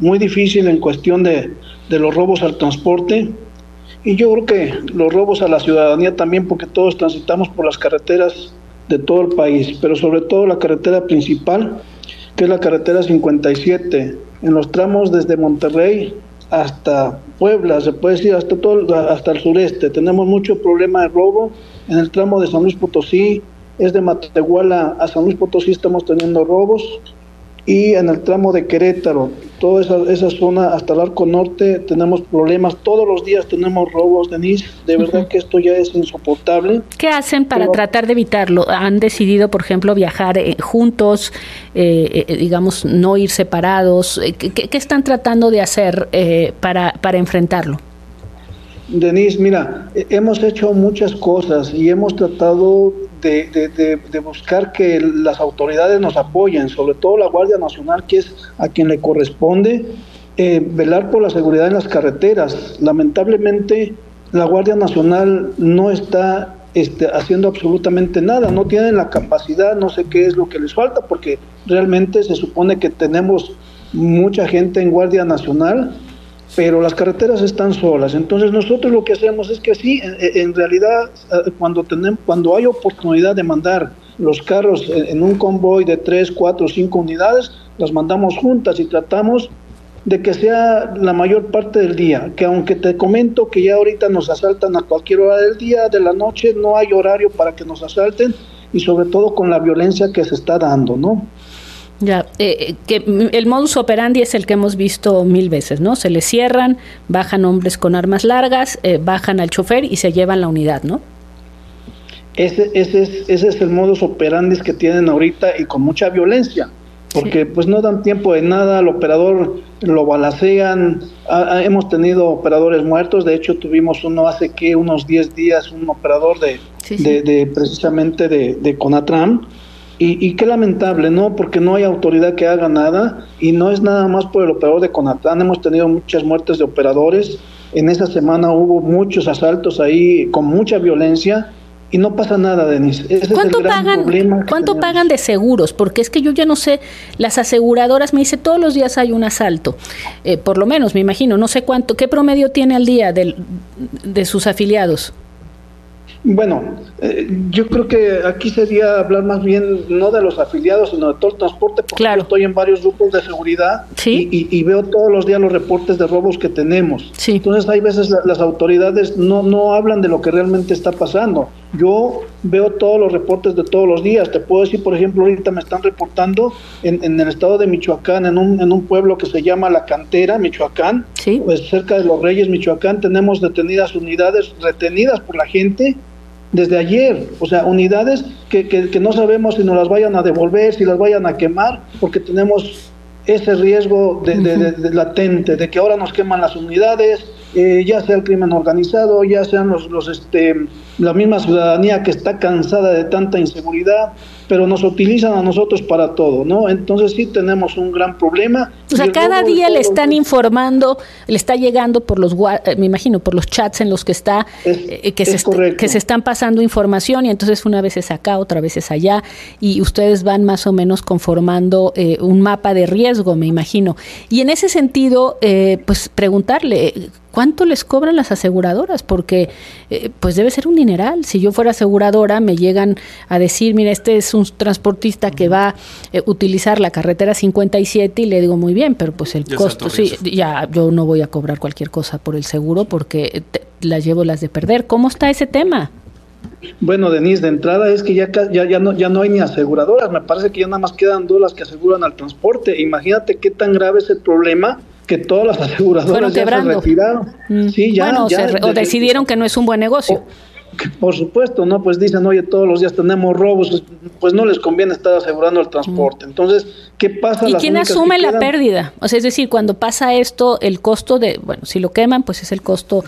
en cuestión de los robos al transporte. Y yo creo que los robos a la ciudadanía también, porque todos transitamos por las carreteras de todo el país, pero sobre todo la carretera principal, que es la carretera 57, en los tramos desde Monterrey hasta Puebla, se puede decir hasta el sureste. Tenemos mucho problema de robo. En el tramo de San Luis Potosí, es de Matehuala a San Luis Potosí, estamos teniendo robos. Y en el tramo de Querétaro, toda esa zona hasta el Arco Norte, tenemos problemas. Todos los días tenemos robos, Denise. De verdad que esto ya es insoportable. ¿Qué hacen para tratar de evitarlo? ¿Han decidido, por ejemplo, viajar juntos, digamos, no ir separados? ¿Qué están tratando de hacer para enfrentarlo? Denise, mira, hemos hecho muchas cosas y hemos tratado de buscar que las autoridades nos apoyen, sobre todo la Guardia Nacional, que es a quien le corresponde velar por la seguridad en las carreteras. Lamentablemente, la Guardia Nacional no está haciendo absolutamente nada, no tienen la capacidad, no sé qué es lo que les falta, porque realmente se supone que tenemos mucha gente en Guardia Nacional, pero las carreteras están solas. Entonces nosotros lo que hacemos es que sí, en realidad cuando hay oportunidad de mandar los carros en un convoy de 3, 4, 5 unidades, las mandamos juntas y tratamos de que sea la mayor parte del día, que aunque te comento que ya ahorita nos asaltan a cualquier hora del día, de la noche, no hay horario para que nos asalten, y sobre todo con la violencia que se está dando, ¿no? Ya, que el modus operandi es el que hemos visto 1000 veces, ¿no? Se les cierran, bajan hombres con armas largas, bajan al chofer y se llevan la unidad, ¿no? Ese es el modus operandi que tienen ahorita y con mucha violencia, porque pues no dan tiempo de nada, al operador lo balacean, hemos tenido operadores muertos, de hecho tuvimos uno hace unos 10 días, un operador de precisamente de Conatram, y qué lamentable, ¿no? Porque no hay autoridad que haga nada, y no es nada más por el operador de Conatram, hemos tenido muchas muertes de operadores, en esa semana hubo muchos asaltos ahí con mucha violencia, y no pasa nada, Denise. ¿Cuánto pagan de seguros? Porque es que yo ya no sé, las aseguradoras me dicen todos los días hay un asalto, por lo menos me imagino, no sé cuánto, ¿qué promedio tiene al día de sus afiliados? Bueno, yo creo que aquí sería hablar más bien no de los afiliados, sino de todo el transporte, porque yo estoy en varios grupos de seguridad y veo todos los días los reportes de robos que tenemos. Entonces hay veces las autoridades no hablan de lo que realmente está pasando. Yo veo todos los reportes de todos los días. Te puedo decir, por ejemplo, ahorita me están reportando en el estado de Michoacán, en un pueblo que se llama La Cantera, Michoacán, pues cerca de Los Reyes, Michoacán, tenemos detenidas unidades retenidas por la gente desde ayer, o sea, unidades que no sabemos si nos las vayan a devolver, si las vayan a quemar, porque tenemos ese riesgo de latente, de que ahora nos queman las unidades, ya sea el crimen organizado, ya sean la misma ciudadanía que está cansada de tanta inseguridad, pero nos utilizan a nosotros para todo, ¿no? Entonces sí tenemos un gran problema. O sea, cada día le están informando, le está llegando por me imagino, por los chats en los que está, que se están pasando información, y entonces una vez es acá, otra vez es allá, y ustedes van más o menos conformando un mapa de riesgo, me imagino. Y en ese sentido, pues preguntarle, ¿cuánto les cobran las aseguradoras? Porque pues debe ser un dineral. Si yo fuera aseguradora, me llegan a decir, mira, este es un transportista que va a utilizar la carretera 57, y le digo, muy bien, pero pues el costo, ya yo no voy a cobrar cualquier cosa por el seguro porque las llevo las de perder. ¿Cómo está ese tema? Bueno, Denise, de entrada es que ya no hay ni aseguradoras. Me parece que ya nada más quedan 2 las que aseguran al transporte. Imagínate qué tan grave es el problema, que todas las aseguradoras ya se retiraron. O decidieron que no es un buen negocio. Por supuesto, ¿no? Pues dicen, oye, todos los días tenemos robos, pues no les conviene estar asegurando el transporte. Entonces, ¿qué pasa? ¿Y quién asume la pérdida? O sea, es decir, cuando pasa esto, el costo si lo queman, pues es el costo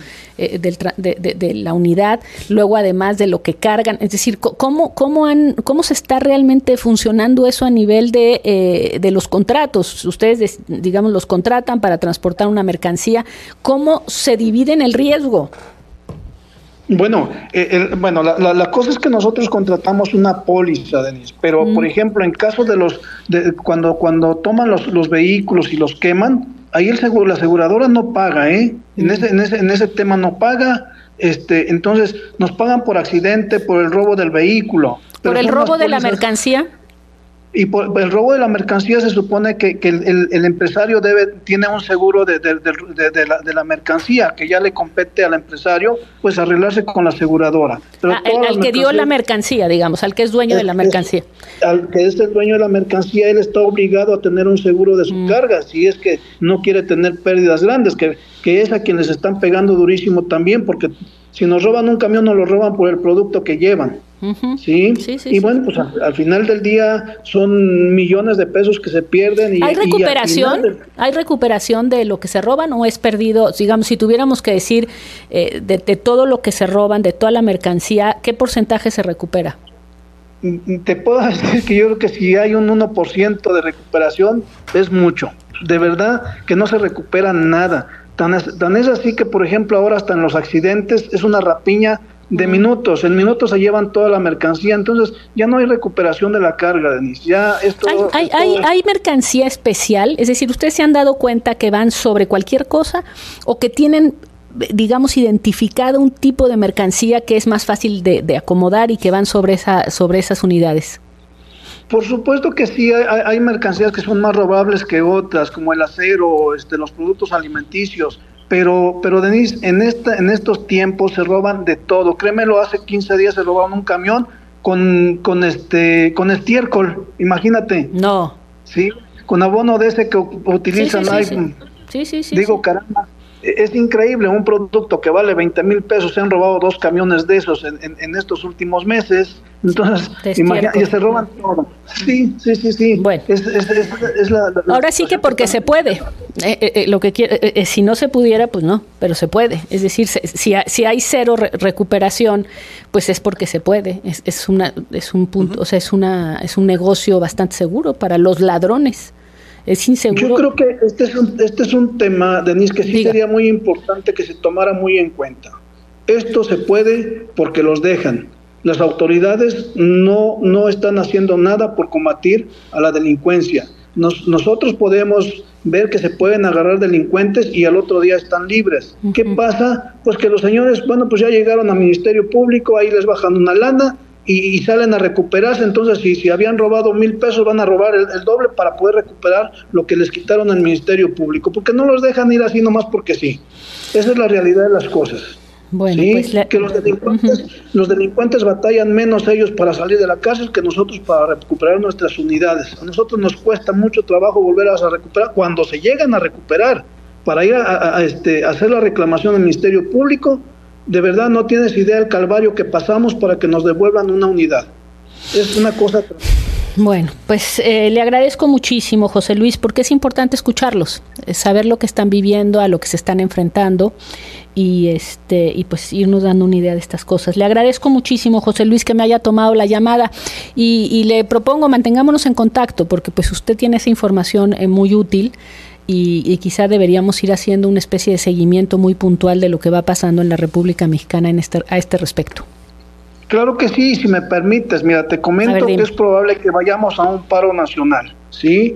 de la unidad, luego además de lo que cargan. Es decir, ¿cómo se está realmente funcionando eso a nivel de los contratos? Ustedes, digamos, los contratan para transportar una mercancía. ¿Cómo se dividen el riesgo? Bueno, la cosa es que nosotros contratamos una póliza, Denise, pero por ejemplo, en caso de cuando toman los vehículos y los queman, ahí la aseguradora no paga, en ese tema no paga, entonces nos pagan por accidente, por el robo del vehículo. ¿Por el robo de la mercancía? Y por el robo de la mercancía se supone que el empresario tiene un seguro de la mercancía, que ya le compete al empresario pues arreglarse con la aseguradora. Pero al que dio la mercancía, digamos, al que es dueño de la mercancía. Al que es el dueño de la mercancía, él está obligado a tener un seguro de su carga, si es que no quiere tener pérdidas grandes, que es a quien les están pegando durísimo también, porque si nos roban un camión, nos lo roban por el producto que llevan. Sí, bueno, pues al final del día son millones de pesos que se pierden. ¿Hay recuperación? ¿Hay recuperación de lo que se roban o es perdido? Digamos, si tuviéramos que decir de todo lo que se roban, de toda la mercancía, ¿qué porcentaje se recupera? Te puedo decir que yo creo que si hay un 1% de recuperación, es mucho. De verdad que no se recupera nada. Tan es así que, por ejemplo, ahora hasta en los accidentes es una rapiña de minutos, en minutos se llevan toda la mercancía, entonces ya no hay recuperación de la carga, Denise. Ya esto ¿Hay mercancía especial? Es decir, ¿ustedes se han dado cuenta que van sobre cualquier cosa o que tienen, digamos, identificado un tipo de mercancía que es más fácil de acomodar y que van sobre esas unidades? Por supuesto que sí, hay mercancías que son más robables que otras, como el acero, los productos alimenticios. Pero Denise, en estos tiempos se roban de todo. Créemelo, hace 15 días se robaron un camión con estiércol, imagínate. No. Sí, con abono de ese que utilizan. Sí. Digo, caramba. Es increíble, un producto que vale 20,000 pesos, se han robado 2 camiones de esos en estos últimos meses. Entonces, imagínate, se roban todo. Sí. Bueno, ahora sí que porque se puede. Lo que quiere, si no se pudiera, pues no, pero se puede. Es decir, si hay cero recuperación, pues es porque se puede. Es un punto, o sea, es un negocio bastante seguro para los ladrones. Es inseguro. Yo creo que este es un tema, Denise, que sí sería muy importante que se tomara muy en cuenta. Esto se puede porque los dejan. Las autoridades no están haciendo nada por combatir a la delincuencia. Nosotros podemos ver que se pueden agarrar delincuentes y al otro día están libres. ¿Qué pasa? Pues que los señores, pues ya llegaron al Ministerio Público, ahí les bajan una lana y salen a recuperarse. Entonces, si habían robado 1,000 pesos, van a robar el doble para poder recuperar lo que les quitaron al Ministerio Público, porque no los dejan ir así nomás porque sí. Esa es la realidad de las cosas. Bueno, ¿sí? pues que los delincuentes batallan menos ellos para salir de la cárcel que nosotros para recuperar nuestras unidades. A nosotros nos cuesta mucho trabajo volverlas a recuperar cuando se llegan a recuperar. Para ir a hacer la reclamación al Ministerio Público, de verdad no tienes idea del calvario que pasamos para que nos devuelvan una unidad. Es una cosa. Pues le agradezco muchísimo, José Luis, porque es importante escucharlos, saber lo que están viviendo, a lo que se están enfrentando y pues irnos dando una idea de estas cosas. Le agradezco muchísimo, José Luis, que me haya tomado la llamada y le propongo mantengámonos en contacto, porque pues usted tiene esa información muy útil y quizá deberíamos ir haciendo una especie de seguimiento muy puntual de lo que va pasando en la República Mexicana a este respecto. Claro que sí, si me permites, mira, te comento que es probable que vayamos a un paro nacional, ¿sí?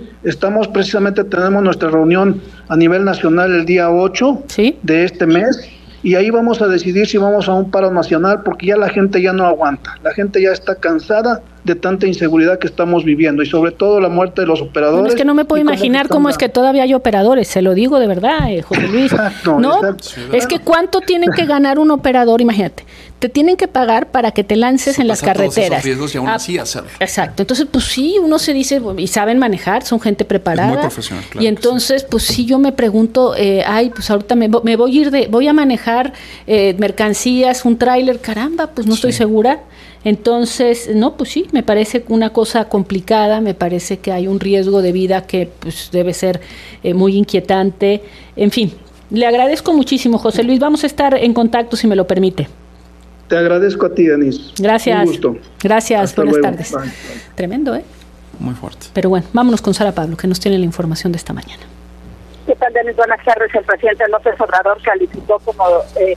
Tenemos nuestra reunión a nivel nacional el día 8 de este mes, y ahí vamos a decidir si vamos a un paro nacional, porque ya la gente ya no aguanta, la gente ya está cansada de tanta inseguridad que estamos viviendo, y sobre todo la muerte de los operadores. Bueno, es que no me puedo imaginar cómo es que todavía hay operadores, se lo digo de verdad, José Luis. Exacto. Es que ¿cuánto tienen que ganar un operador? Imagínate, te tienen que pagar para que te lances en las carreteras. Todos esos riesgos y aún así hacerlo. Exacto, entonces pues sí, uno se dice, y saben manejar, son gente preparada. Es muy profesional, claro. Y entonces, pues sí, yo me pregunto, pues ahorita me voy a manejar mercancías, un tráiler, caramba, pues no estoy segura. Entonces, no, pues sí, me parece una cosa complicada, me parece que hay un riesgo de vida que pues debe ser muy inquietante. En fin, le agradezco muchísimo, José Luis. Vamos a estar en contacto, si me lo permite. Te agradezco a ti, Denise. Gracias. Un gusto. Gracias, Hasta buenas luego. tardes. Bye. Tremendo, ¿eh? Muy fuerte. Pero bueno, vámonos con Sara Pablo, que nos tiene la información de esta mañana. ¿Qué tal, Denise? Buenas tardes. El presidente López Obrador calificó como...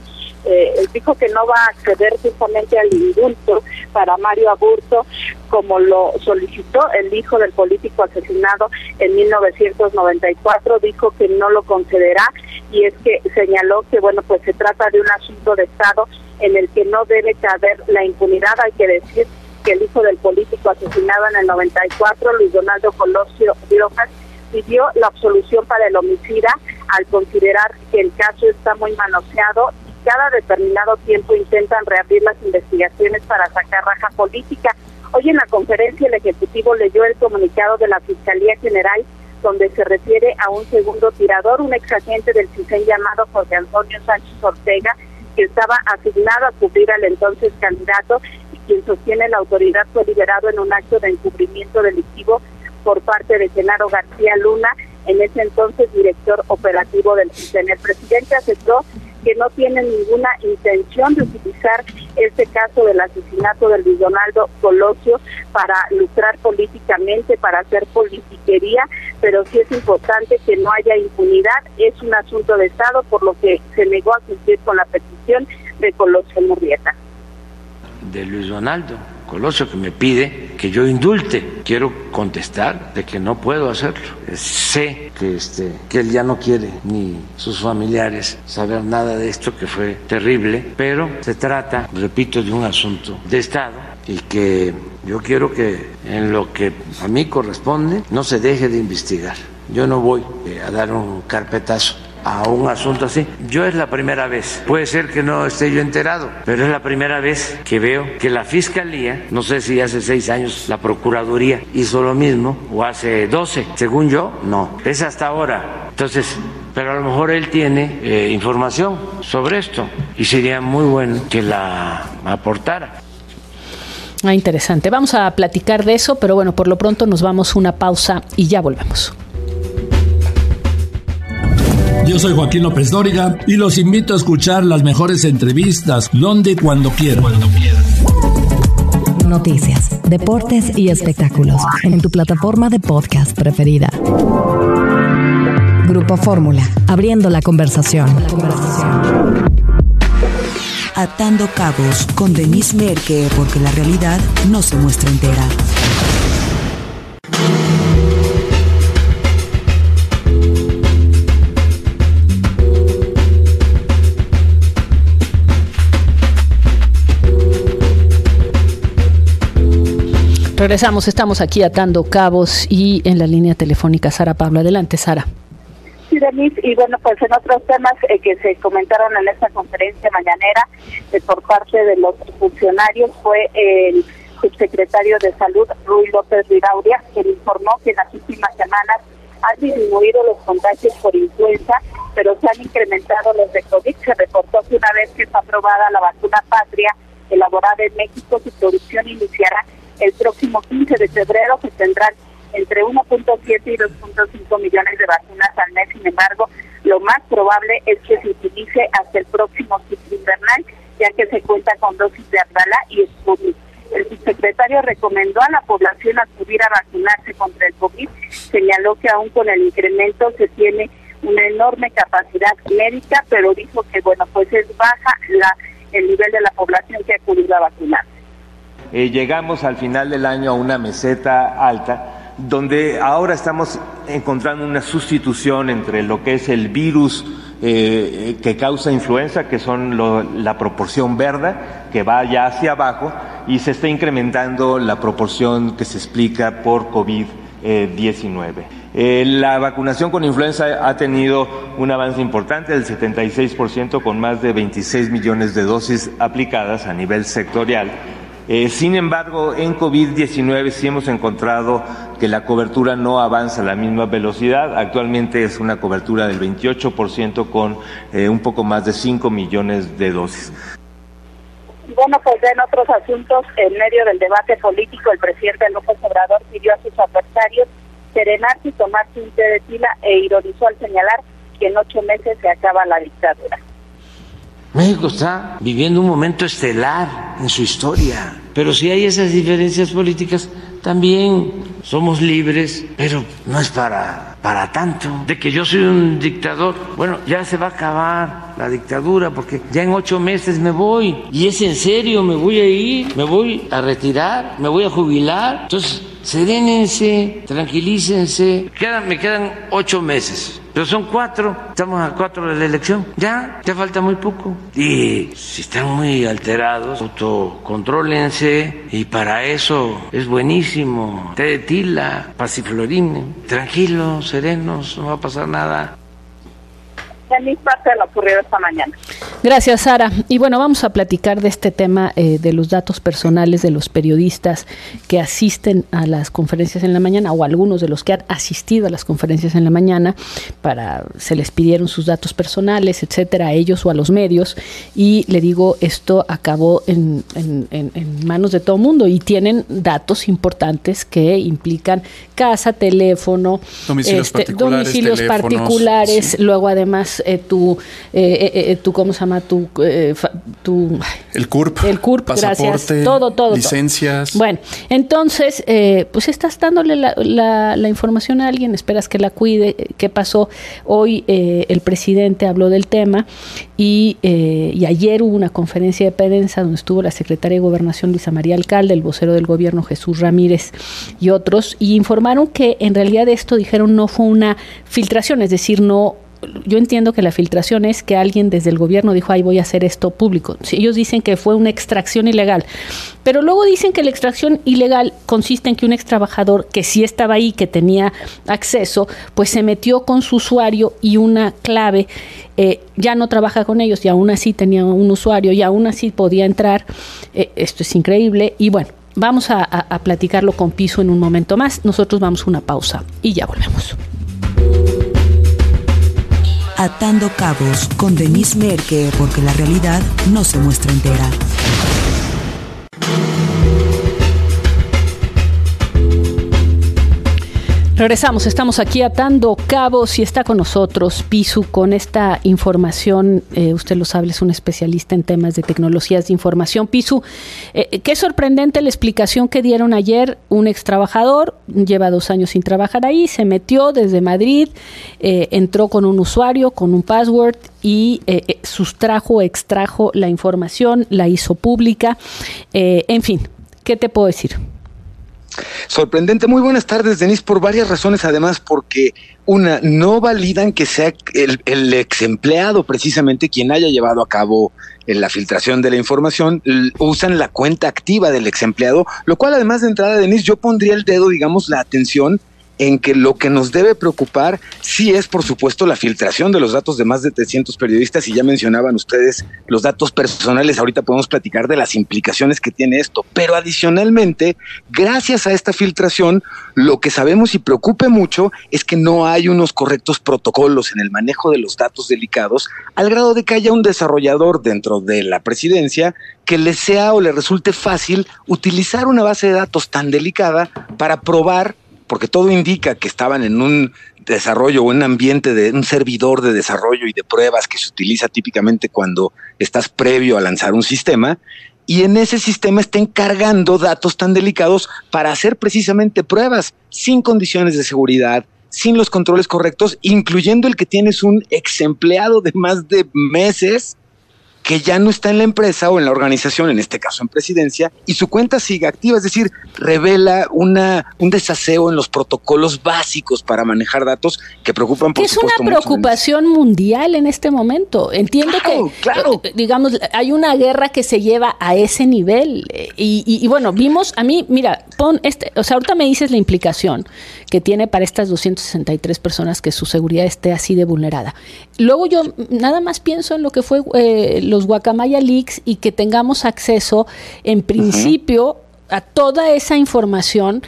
dijo que no va a acceder justamente al indulto para Mario Aburto, como lo solicitó el hijo del político asesinado en 1994, dijo que no lo concederá, y es que señaló que pues se trata de un asunto de Estado en el que no debe caber la impunidad. Hay que decir que el hijo del político asesinado en el 94, Luis Donaldo Colosio Rojas, pidió la absolución para el homicida al considerar que el caso está muy manoseado. Cada determinado tiempo intentan reabrir las investigaciones para sacar raja política. Hoy en la conferencia el Ejecutivo leyó el comunicado de la Fiscalía General, donde se refiere a un segundo tirador, un exagente del CISEN llamado José Antonio Sánchez Ortega, que estaba asignado a cubrir al entonces candidato, y quien sostiene la autoridad fue liberado en un acto de encubrimiento delictivo por parte de Genaro García Luna, en ese entonces director operativo del CISEN. El presidente aseguró que no tiene ninguna intención de utilizar este caso del asesinato de Luis Donaldo Colosio para lucrar políticamente, para hacer politiquería, pero sí es importante que no haya impunidad. Es un asunto de Estado, por lo que se negó a cumplir con la petición de Colosio Murrieta. De Luis Donaldo Colosio, que me pide que yo indulte. Quiero contestar de que no puedo hacerlo. Sé que él ya no quiere, ni sus familiares, saber nada de esto, que fue terrible, pero se trata, repito, de un asunto de Estado, y que yo quiero que en lo que a mí corresponde no se deje de investigar. Yo no voy a dar un carpetazo a un asunto así. Yo es la primera vez, puede ser que no esté yo enterado, pero es la primera vez que veo que la Fiscalía, no sé si hace 6 años la Procuraduría hizo lo mismo, o hace 12, según yo, no, es hasta ahora. Entonces, pero a lo mejor él tiene información sobre esto y sería muy bueno que la aportara. Interesante. Vamos a platicar de eso, pero bueno, por lo pronto nos vamos a una pausa y ya volvemos. Yo soy Joaquín López Dóriga y los invito a escuchar las mejores entrevistas donde y cuando quieran. Noticias, deportes y espectáculos en tu plataforma de podcast preferida. Grupo Fórmula, abriendo la conversación. Atando cabos con Denise Merker, porque la realidad no se muestra entera. Regresamos, estamos aquí atando cabos y en la línea telefónica Sara Pablo. Adelante, Sara. Sí, Denise, y bueno, pues en otros temas que se comentaron en esta conferencia mañanera por parte de los funcionarios fue el subsecretario de Salud, Ruy López Rirauria, quien informó que en las últimas semanas han disminuido los contagios por influenza, pero se han incrementado los de COVID. Se reportó que una vez que está aprobada la vacuna Patria, elaborada en México, su producción iniciará el próximo 15 de febrero, que tendrán entre 1.7 y 2.5 millones de vacunas al mes. Sin embargo, lo más probable es que se utilice hasta el próximo ciclo invernal, ya que se cuenta con dosis de Abdala y Sputnik. El subsecretario recomendó a la población acudir a vacunarse contra el COVID. Señaló que aún con el incremento se tiene una enorme capacidad médica, pero dijo que bueno, pues es baja el nivel de la población que ha acudido a vacunarse. Llegamos al final del año a una meseta alta, donde ahora estamos encontrando una sustitución entre lo que es el virus que causa influenza, que son la proporción verde, que va ya hacia abajo, y se está incrementando la proporción que se explica por COVID-19. La vacunación con influenza ha tenido un avance importante del 76%, con más de 26 millones de dosis aplicadas a nivel sectorial. Sin embargo, en COVID-19 sí hemos encontrado que la cobertura no avanza a la misma velocidad. Actualmente es una cobertura del 28% con un poco más de 5 millones de dosis. Bueno, pues en otros asuntos, en medio del debate político, el presidente López Obrador pidió a sus adversarios serenarse y tomarse un té de tila e ironizó al señalar que en 8 meses se acaba la dictadura. México está viviendo un momento estelar en su historia, pero si hay esas diferencias políticas, también somos libres, pero no es para tanto. De que yo soy un dictador, bueno, ya se va a acabar la dictadura, porque ya en 8 meses me voy, y es en serio, me voy a ir, me voy a retirar, me voy a jubilar. Entonces, serénense, tranquilícense. Me quedan 8 meses. Pero son 4, estamos a 4 de la elección, ya falta muy poco. Y si están muy alterados, autocontrólense, y para eso es buenísimo. Té de tila, pasiflorine, tranquilos, serenos, no va a pasar nada. Denise, parte de lo ocurrido esta mañana. Gracias, Sara. Y bueno, vamos a platicar de este tema de los datos personales de los periodistas que asisten a las conferencias en la mañana, o algunos de los que han asistido a las conferencias en la mañana, se les pidieron sus datos personales, etcétera, a ellos o a los medios, y le digo, esto acabó en manos de todo el mundo, y tienen datos importantes que implican casa, teléfono, domicilios particulares, sí. Luego además tu ¿cómo se llama? El CURP, pasaporte, gracias, todo. Licencias. Bueno, entonces, pues estás dándole la información a alguien, esperas que la cuide. ¿Qué pasó? Hoy el presidente habló del tema y ayer hubo una conferencia de prensa donde estuvo la secretaria de Gobernación Luisa María Alcalde, el vocero del gobierno Jesús Ramírez y otros, y informaron que en realidad esto, dijeron, no fue una filtración, es decir, no. Yo entiendo que la filtración es que alguien desde el gobierno dijo, ay, voy a hacer esto público. Ellos dicen que fue una extracción ilegal, pero luego dicen que la extracción ilegal consiste en que un ex trabajador que sí estaba ahí, que tenía acceso, pues se metió con su usuario y una clave, ya no trabaja con ellos y aún así tenía un usuario y aún así podía entrar. Esto es increíble y bueno, vamos a platicarlo con Piso en un momento más. Nosotros vamos a una pausa y ya volvemos. Atando Cabos con Denise Merker, porque la realidad no se muestra entera. Regresamos, estamos aquí atando cabos y está con nosotros Pisu con esta información. Usted lo sabe, es un especialista en temas de tecnologías de información. Pisu, qué sorprendente la explicación que dieron ayer. Un ex trabajador lleva 2 años sin trabajar ahí, se metió desde Madrid, entró con un usuario, con un password y extrajo la información, la hizo pública. En fin, ¿qué te puedo decir? Sorprendente. Muy buenas tardes, Denise, por varias razones, además, porque no validan que sea el ex empleado precisamente quien haya llevado a cabo la filtración de la información. Usan la cuenta activa del ex empleado, lo cual, además, de entrada, Denise, yo pondría el dedo, digamos, la atención en que lo que nos debe preocupar sí es, por supuesto, la filtración de los datos de más de 300 periodistas, y ya mencionaban ustedes los datos personales. Ahorita podemos platicar de las implicaciones que tiene esto, pero adicionalmente, gracias a esta filtración, lo que sabemos y preocupa mucho es que no hay unos correctos protocolos en el manejo de los datos delicados, al grado de que haya un desarrollador dentro de la presidencia que le sea o le resulte fácil utilizar una base de datos tan delicada para probar, porque todo indica que estaban en un desarrollo o un ambiente de un servidor de desarrollo y de pruebas que se utiliza típicamente cuando estás previo a lanzar un sistema, y en ese sistema estén cargando datos tan delicados para hacer precisamente pruebas sin condiciones de seguridad, sin los controles correctos, incluyendo el que tienes un ex empleado de más de meses que ya no está en la empresa o en la organización, en este caso en presidencia, y su cuenta sigue activa. Es decir, revela un desaseo en los protocolos básicos para manejar datos que preocupan, por supuesto, es una preocupación mundial en este momento. Entiendo que, digamos, hay una guerra que se lleva a ese nivel. Y bueno, vimos, a mí, mira, ahorita me dices la implicación que tiene para estas 263 personas que su seguridad esté así de vulnerada. Luego yo nada más pienso en lo que fue los Guacamaya Leaks y que tengamos acceso, en principio, a toda esa información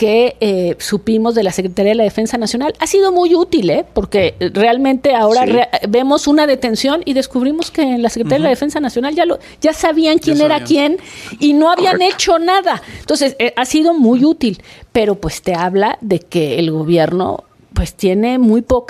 que supimos de la Secretaría de la Defensa Nacional. Ha sido muy útil, porque realmente ahora vemos una detención y descubrimos que en la Secretaría de la Defensa Nacional ya sabían quién era quién y no habían hecho nada. Entonces, ha sido muy útil, pero pues te habla de que el gobierno pues tiene muy poco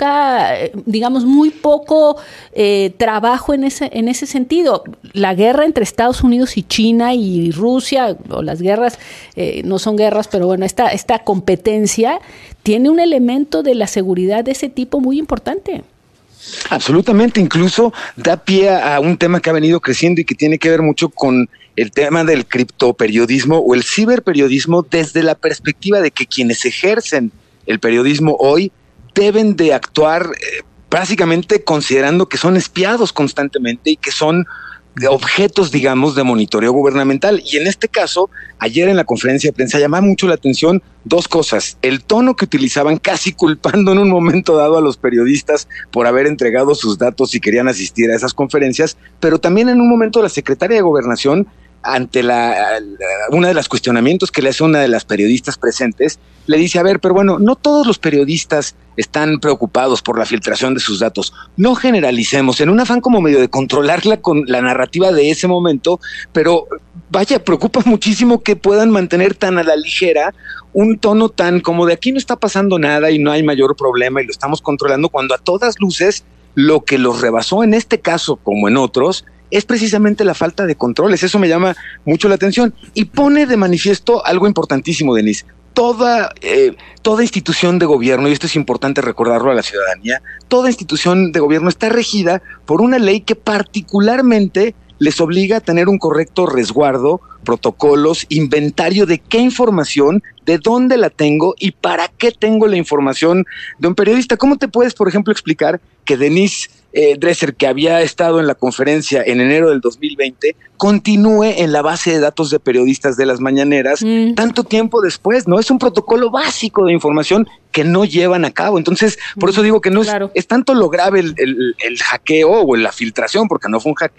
trabajo en ese sentido. La guerra entre Estados Unidos y China y Rusia, o las guerras, no son guerras, pero bueno, esta competencia tiene un elemento de la seguridad de ese tipo muy importante. Absolutamente, incluso da pie a un tema que ha venido creciendo y que tiene que ver mucho con el tema del criptoperiodismo o el ciberperiodismo, desde la perspectiva de que quienes ejercen el periodismo hoy deben de actuar básicamente considerando que son espiados constantemente y que son objetos, digamos, de monitoreo gubernamental. Y en este caso, ayer en la conferencia de prensa llamaba mucho la atención 2 cosas. El tono que utilizaban, casi culpando en un momento dado a los periodistas por haber entregado sus datos si querían asistir a esas conferencias, pero también en un momento la secretaria de Gobernación, ante una de los cuestionamientos que le hace una de las periodistas presentes, le dice, a ver, pero bueno, no todos los periodistas están preocupados por la filtración de sus datos, no generalicemos, en un afán como medio de controlarla con la narrativa de ese momento, pero vaya, preocupa muchísimo que puedan mantener tan a la ligera un tono tan como de aquí no está pasando nada y no hay mayor problema y lo estamos controlando, cuando a todas luces lo que los rebasó en este caso como en otros es precisamente la falta de controles. Eso me llama mucho la atención y pone de manifiesto algo importantísimo, Denise. Toda institución de gobierno, y esto es importante recordarlo a la ciudadanía, toda institución de gobierno está regida por una ley que particularmente les obliga a tener un correcto resguardo, protocolos, inventario de qué información, de dónde la tengo y para qué tengo la información de un periodista. ¿Cómo te puedes, por ejemplo, explicar que Denise Dresser, que había estado en la conferencia en enero del 2020, continúe en la base de datos de periodistas de las mañaneras tanto tiempo después? No es un protocolo básico de información que no llevan a cabo. Entonces, por eso digo que no es tanto lo grave el hackeo o la filtración, porque no fue un hackeo,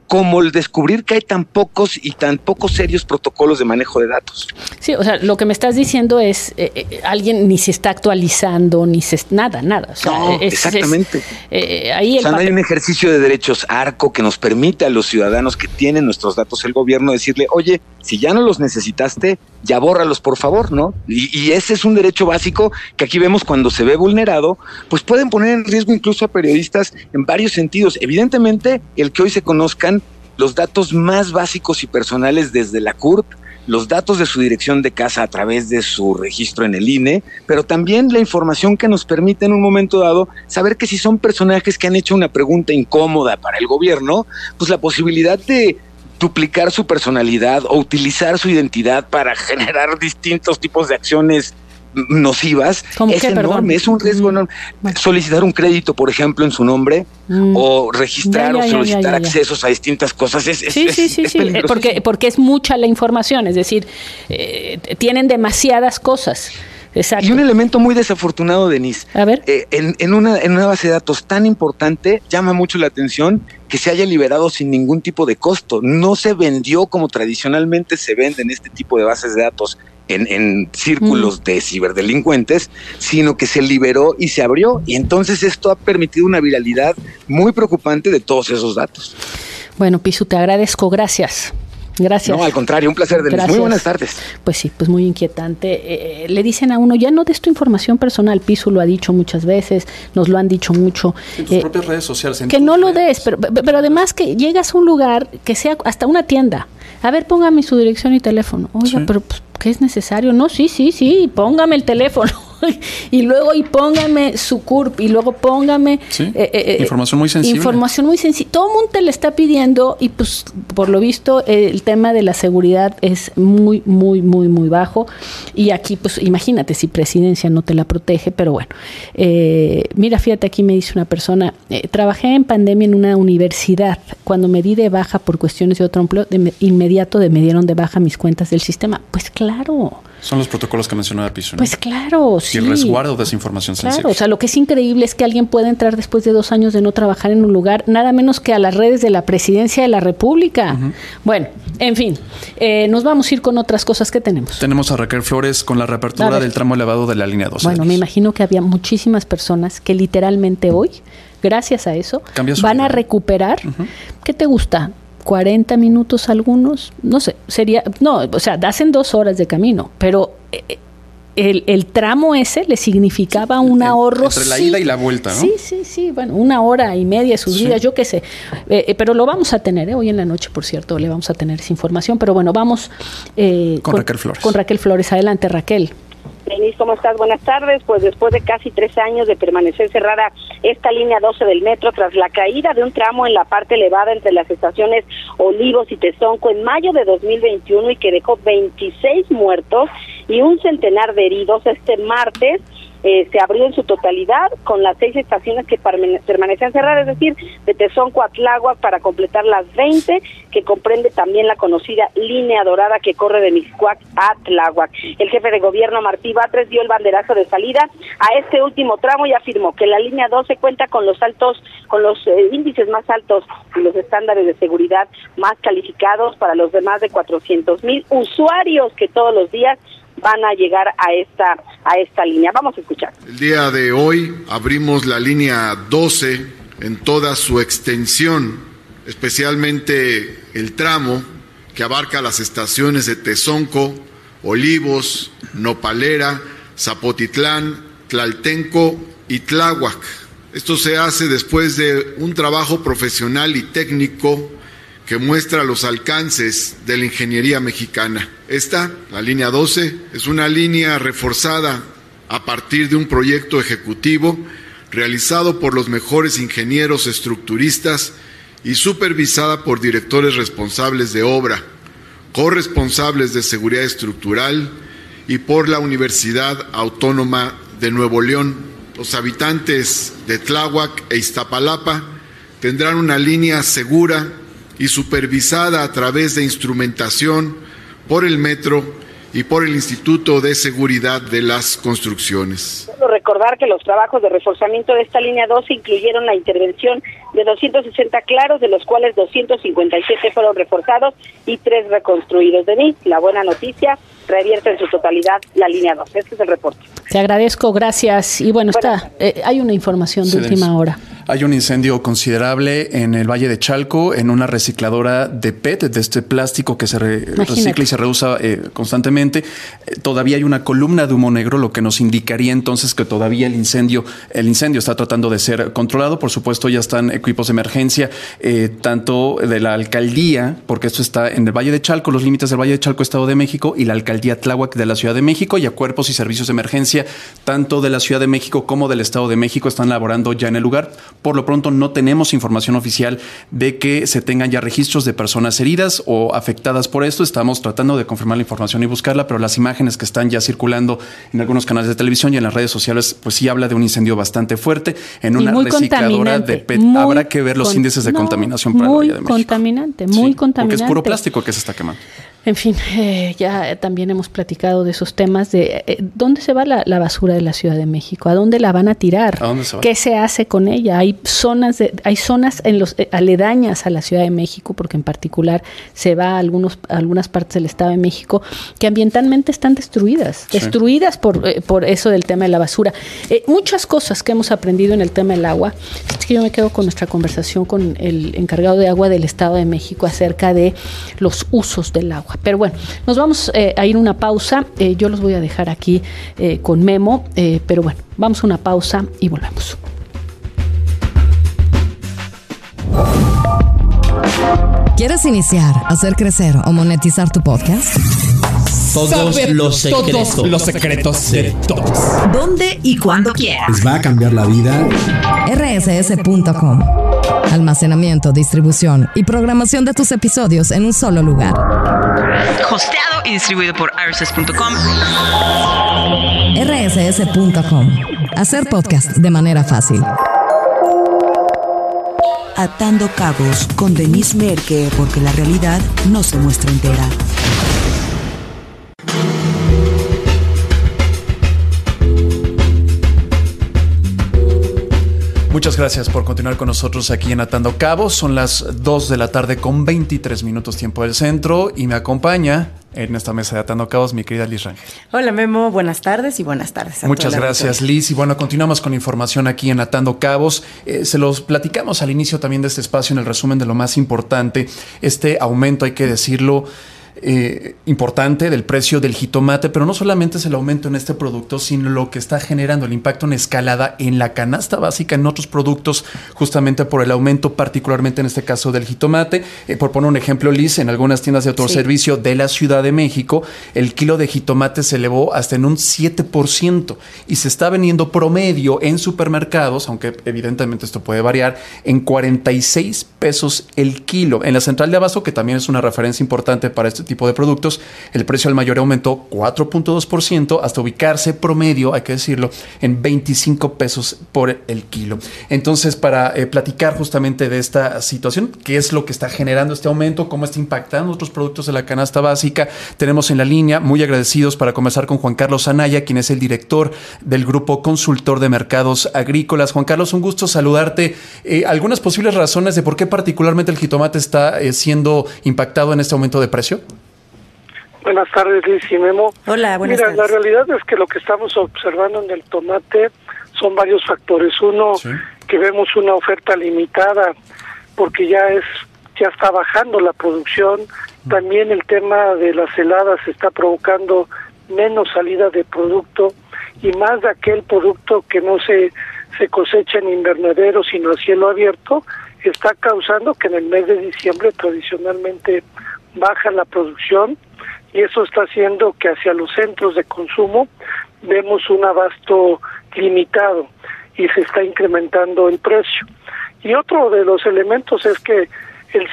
como el descubrir que hay tan pocos y tan pocos serios protocolos de manejo de datos. Sí, o sea, lo que me estás diciendo es alguien ni se está actualizando, ni se nada. O sea, no, exactamente. Ahí no hay un ejercicio de derechos arco que nos permite a los ciudadanos que tienen nuestros datos el gobierno decirle, oye, si ya no los necesitaste, ya bórralos, por favor, ¿no? Y ese es un derecho básico que aquí vemos cuando se ve vulnerado, pues pueden poner en riesgo incluso a periodistas en varios sentidos. Evidentemente, el que hoy se conozcan los datos más básicos y personales desde la CURP, los datos de su dirección de casa a través de su registro en el INE, pero también la información que nos permite en un momento dado saber que si son personajes que han hecho una pregunta incómoda para el gobierno, pues la posibilidad de duplicar su personalidad o utilizar su identidad para generar distintos tipos de acciones nocivas es enorme, es un riesgo enorme. Solicitar un crédito, por ejemplo, en su nombre o registrar o solicitar accesos a distintas cosas es peligroso. Porque es mucha la información, es decir, tienen demasiadas cosas. Exacto. Y un elemento muy desafortunado, Denise, a ver. En una base de datos tan importante, llama mucho la atención que se haya liberado sin ningún tipo de costo. No se vendió como tradicionalmente se venden este tipo de bases de datos en círculos de ciberdelincuentes, sino que se liberó y se abrió, y entonces esto ha permitido una viralidad muy preocupante de todos esos datos. Bueno, Pisu, te agradezco, gracias. Gracias. No, al contrario, un placer, Denise. Muy buenas tardes. Pues sí, pues muy inquietante. Le dicen a uno, ya no des tu información personal. Pisu lo ha dicho muchas veces, nos lo han dicho mucho. En tus propias redes sociales. Que no lo des, pero además que llegas a un lugar que sea hasta una tienda. A ver, póngame su dirección y teléfono. Oiga, pero pues, ¿qué es necesario? No, sí, póngame el teléfono. Y luego póngame su CURP y luego póngame información muy sensible. Todo el mundo te le está pidiendo y pues por lo visto el tema de la seguridad es muy bajo, y aquí pues imagínate si Presidencia no te la protege, pero bueno. Mira, fíjate, aquí me dice una persona, trabajé en pandemia en una universidad, cuando me di de baja por cuestiones de otro empleo, inmediato me dieron de baja mis cuentas del sistema. Pues claro. Son los protocolos que mencionaba Pisu, ¿no? Pues claro, sí. Y el resguardo de esa información sensible. O sea, lo que es increíble es que alguien pueda entrar después de 2 años de no trabajar en un lugar, nada menos que a las redes de la Presidencia de la República. Bueno, en fin, nos vamos a ir con otras cosas que tenemos. Tenemos a Raquel Flores con la reapertura del tramo elevado de la línea 12. Bueno, me imagino que había muchísimas personas que literalmente hoy, gracias a eso, van a recuperar, ¿qué te gusta? 40 minutos algunos, no sé, hacen 2 horas de camino, pero el tramo ese le significaba un ahorro. Entre la ida y la vuelta, ¿no? Sí, bueno, 1 hora y media de sus vidas, yo qué sé. Pero lo vamos a tener, hoy en la noche, por cierto, le vamos a tener esa información, pero bueno, vamos con Raquel Flores. Con Raquel Flores, adelante, Raquel. Denise, ¿cómo estás? Buenas tardes. Pues después de casi 3 años de permanecer cerrada esta línea 12 del metro, tras la caída de un tramo en la parte elevada entre las estaciones Olivos y Tezonco en mayo de 2021 y que dejó 26 muertos y un centenar de heridos, este martes se abrió en su totalidad con las 6 estaciones que permanecían cerradas, es decir, de Tezonco a Tláhuac para completar las 20, que comprende también la conocida línea dorada que corre de Mixcoac a Tláhuac. El jefe de gobierno, Martí Batres, dio el banderazo de salida a este último tramo y afirmó que la línea 12 cuenta con los índices más altos y los estándares de seguridad más calificados para los demás de 400,000 usuarios que todos los días van a llegar a esta línea. Vamos a escuchar. El día de hoy abrimos la línea 12 en toda su extensión, especialmente el tramo que abarca las estaciones de Tezonco, Olivos, Nopalera, Zapotitlán, Tlaltenco y Tláhuac. Esto se hace después de un trabajo profesional y técnico que muestra los alcances de la ingeniería mexicana. Esta, la línea 12, es una línea reforzada a partir de un proyecto ejecutivo realizado por los mejores ingenieros estructuristas y supervisada por directores responsables de obra, corresponsables de seguridad estructural y por la Universidad Autónoma de Nuevo León. Los habitantes de Tláhuac e Iztapalapa tendrán una línea segura y supervisada a través de instrumentación por el metro y por el Instituto de Seguridad de las Construcciones. Los recordar que los trabajos de reforzamiento de esta línea 12 incluyeron la intervención de 260 claros, de los cuales 257 fueron reforzados y 3 reconstruidos. Denise, la buena noticia, revierte en su totalidad la línea 12. Este es el reporte. Te agradezco, gracias. Y bueno, hay una información de última hora. Hay un incendio considerable en el Valle de Chalco, en una recicladora de PET, de este plástico que se recicla y se reusa constantemente. Todavía hay una columna de humo negro, lo que nos indicaría entonces que todavía el incendio está tratando de ser controlado. Por supuesto, ya están equipos de emergencia, tanto de la alcaldía, porque esto está en el Valle de Chalco, los límites del Valle de Chalco, Estado de México, y la alcaldía Tláhuac de la Ciudad de México, y a cuerpos y servicios de emergencia, tanto de la Ciudad de México como del Estado de México, están laborando ya en el lugar. Por lo pronto no tenemos información oficial de que se tengan ya registros de personas heridas o afectadas por esto. Estamos tratando de confirmar la información y buscarla, pero las imágenes que están ya circulando en algunos canales de televisión y en las redes sociales, pues sí habla de un incendio bastante fuerte en una recicladora de PET. Habrá que ver los índices de contaminación para el Valle de México. Muy contaminante. Porque es puro plástico que se está quemando. En fin, ya también hemos platicado de esos temas de dónde se va la basura de la Ciudad de México, a dónde la van a tirar, ¿a dónde se va? ¿Qué se hace con ella? Hay zonas en los aledañas a la Ciudad de México, porque en particular se va a algunas partes del Estado de México que ambientalmente están destruidas por eso del tema de la basura. Muchas cosas que hemos aprendido en el tema del agua. Es que yo me quedo con nuestra conversación con el encargado de agua del Estado de México acerca de los usos del agua. Pero bueno, nos vamos a ir a una pausa. Yo los voy a dejar aquí con Memo, pero bueno, vamos a una pausa y volvemos. ¿Quieres iniciar, hacer crecer o monetizar tu podcast? Todos los secretos de todos. ¿Dónde y cuándo quieras? Les va a cambiar la vida. rss.com. Almacenamiento, distribución y programación de tus episodios en un solo lugar. Hosteado y distribuido por rss.com. rss.com. Hacer podcast de manera fácil. Atando cabos con Denise Merker, porque la realidad no se muestra entera. Muchas gracias por continuar con nosotros aquí en Atando Cabos. Son las 2 de la tarde con 23 minutos tiempo del centro y me acompaña en esta mesa de Atando Cabos mi querida Liz Rangel. Hola Memo, buenas tardes y buenas tardes. Muchas gracias Liz. Y bueno, continuamos con información aquí en Atando Cabos. Se los platicamos al inicio también de este espacio en el resumen de lo más importante. Este aumento, hay que decirlo, importante del precio del jitomate, pero no solamente es el aumento en este producto, sino lo que está generando el impacto en escalada en la canasta básica, en otros productos, justamente por el aumento, particularmente en este caso del jitomate. Por poner un ejemplo, Liz, en algunas tiendas de autoservicio de la Ciudad de México, el kilo de jitomate se elevó hasta en un 7% y se está vendiendo promedio en supermercados, aunque evidentemente esto puede variar, en 46 pesos el kilo. En la central de abasto, que también es una referencia importante para este tipo de productos, el precio al mayor aumentó 4.2% hasta ubicarse promedio, hay que decirlo, en 25 pesos por el kilo. Entonces, para platicar justamente de esta situación, qué es lo que está generando este aumento, cómo está impactando otros productos de la canasta básica, tenemos en la línea, muy agradecidos, para conversar con Juan Carlos Anaya, quien es el director del Grupo Consultor de Mercados Agrícolas. Juan Carlos, un gusto saludarte. ¿Algunas posibles razones de por qué particularmente el jitomate está siendo impactado en este aumento de precio? Buenas tardes, Liz y Memo. Hola, buenas tardes. La realidad es que lo que estamos observando en el tomate son varios factores. Uno, que vemos una oferta limitada porque ya está bajando la producción. También el tema de las heladas está provocando menos salida de producto y más de aquel producto que no se cosecha en invernadero sino a cielo abierto, está causando que en el mes de diciembre tradicionalmente baja la producción. Y eso está haciendo que hacia los centros de consumo vemos un abasto limitado y se está incrementando el precio. Y otro de los elementos es que el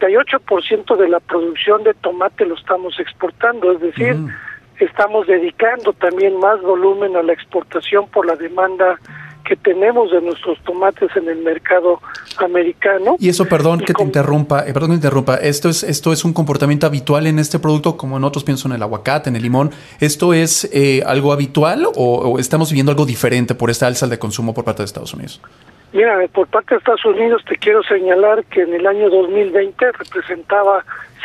58% de la producción de tomate lo estamos exportando, es decir, estamos dedicando también más volumen a la exportación por la demanda que tenemos de nuestros tomates en el mercado americano. Y eso, perdón que te interrumpa, esto es un comportamiento habitual en este producto, como en otros, pienso en el aguacate, en el limón. ¿Esto es algo habitual o estamos viviendo algo diferente por esta alza de consumo por parte de Estados Unidos? Mira, por parte de Estados Unidos te quiero señalar que en el año 2020 representaba